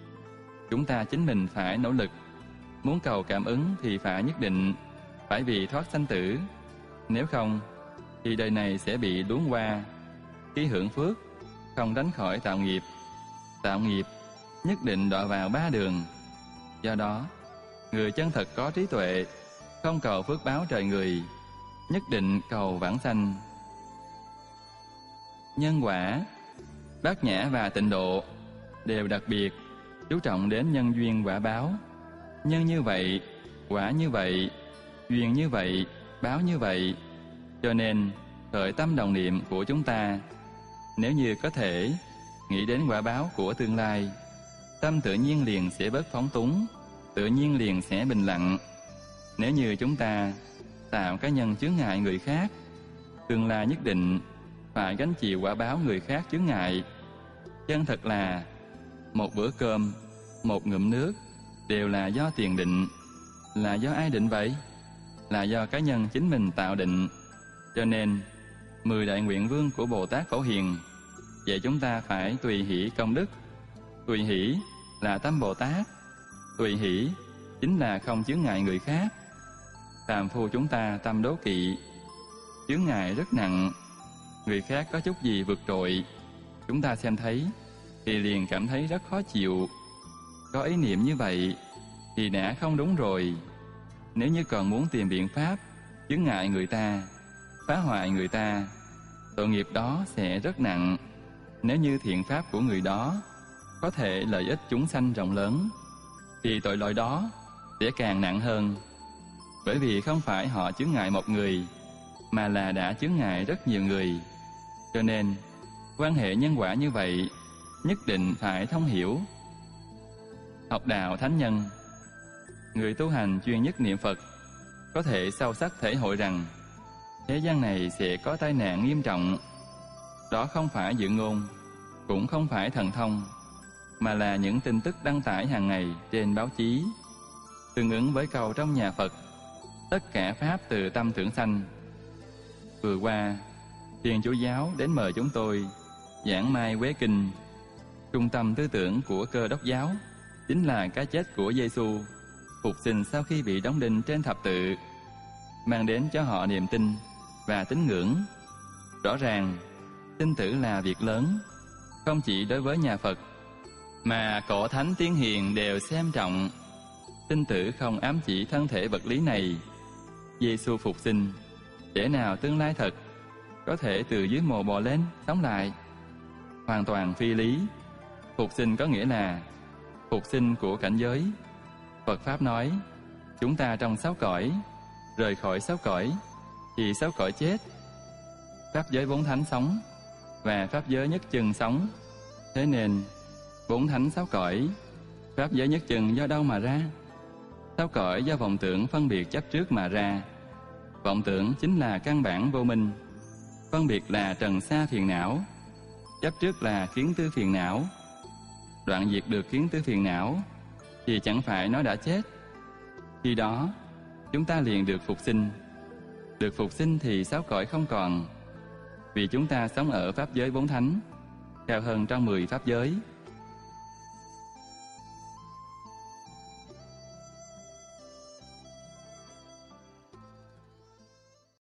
Chúng ta chính mình phải nỗ lực, muốn cầu cảm ứng thì phải nhất định phải vì thoát sanh tử. Nếu không thì đời này sẽ bị luống qua. Khi hưởng phước không tránh khỏi tạo nghiệp, tạo nghiệp nhất định đọa vào ba đường. Do đó người chân thật có trí tuệ, không cầu phước báo trời người, nhất định cầu vãng sanh. Nhân quả, Bát Nhã và Tịnh Độ đều đặc biệt chú trọng đến nhân duyên quả báo. Nhân như vậy, quả như vậy, duyên như vậy, báo như vậy. Cho nên khởi tâm đồng niệm của chúng ta, nếu như có thể nghĩ đến quả báo của tương lai, tâm tự nhiên liền sẽ bớt phóng túng, tự nhiên liền sẽ bình lặng. Nếu như chúng ta tạo cái nhân chướng ngại người khác, tương lai nhất định phải gánh chịu quả báo người khác chướng ngại. Chân thật là một bữa cơm, một ngụm nước đều là do tiền định. Là do ai định vậy? Là do cá nhân chính mình tạo định. Cho nên mười đại nguyện vương của Bồ Tát Phổ Hiền vậy chúng ta phải tùy hỷ công đức. Tùy hỷ là tâm Bồ Tát, tùy hỷ chính là không chướng ngại người khác. Phàm phu chúng ta tâm đố kỵ, chướng ngại rất nặng. Người khác có chút gì vượt trội, chúng ta xem thấy thì liền cảm thấy rất khó chịu. Có ý niệm như vậy thì đã không đúng rồi. Nếu như còn muốn tìm biện pháp chướng ngại người ta, phá hoại người ta, tội nghiệp đó sẽ rất nặng. Nếu như thiện pháp của người đó có thể lợi ích chúng sanh rộng lớn, thì tội lỗi đó sẽ càng nặng hơn, bởi vì không phải họ chướng ngại một người, mà là đã chướng ngại rất nhiều người. Cho nên, quan hệ nhân quả như vậy nhất định phải thông hiểu. Học đạo thánh nhân, người tu hành chuyên nhất niệm Phật có thể sâu sắc thể hội rằng thế gian này sẽ có tai nạn nghiêm trọng. Đó không phải dự ngôn, cũng không phải thần thông, mà là những tin tức đăng tải hàng ngày trên báo chí, tương ứng với câu trong nhà Phật: tất cả pháp từ tâm tưởng sanh. Vừa qua, Thiên Chúa Giáo đến mời chúng tôi giảng Mai Quế Kinh. Trung tâm tư tưởng của Cơ Đốc giáo chính là cái chết của Giê-xu phục sinh sau khi bị đóng đinh trên thập tự, mang đến cho họ niềm tin và tín ngưỡng. Rõ ràng, sinh tử là việc lớn, không chỉ đối với nhà Phật, mà cổ thánh tiên hiền đều xem trọng. Sinh tử không ám chỉ thân thể vật lý này. Giê-xu phục sinh, kẻ nào tương lai thật có thể từ dưới mồ bò lên sống lại? Hoàn toàn phi lý. Phục sinh có nghĩa là phục sinh của cảnh giới. Phật Pháp nói, chúng ta trong sáu cõi, rời khỏi sáu cõi thì sáu cõi chết. Pháp giới bốn thánh sống và pháp giới nhất chân sống. Thế nên bốn thánh sáu cõi, pháp giới nhất chân do đâu mà ra? Sáu cõi do vọng tưởng phân biệt chấp trước mà ra. Vọng tưởng chính là căn bản vô minh, phân biệt là trần sa phiền não, chấp trước là kiến tư phiền não. Đoạn diệt được kiến tư phiền não thì chẳng phải nó đã chết. Khi đó chúng ta liền được phục sinh. Được phục sinh thì sáu cõi không còn, vì chúng ta sống ở pháp giới bốn thánh, cao hơn trong mười pháp giới.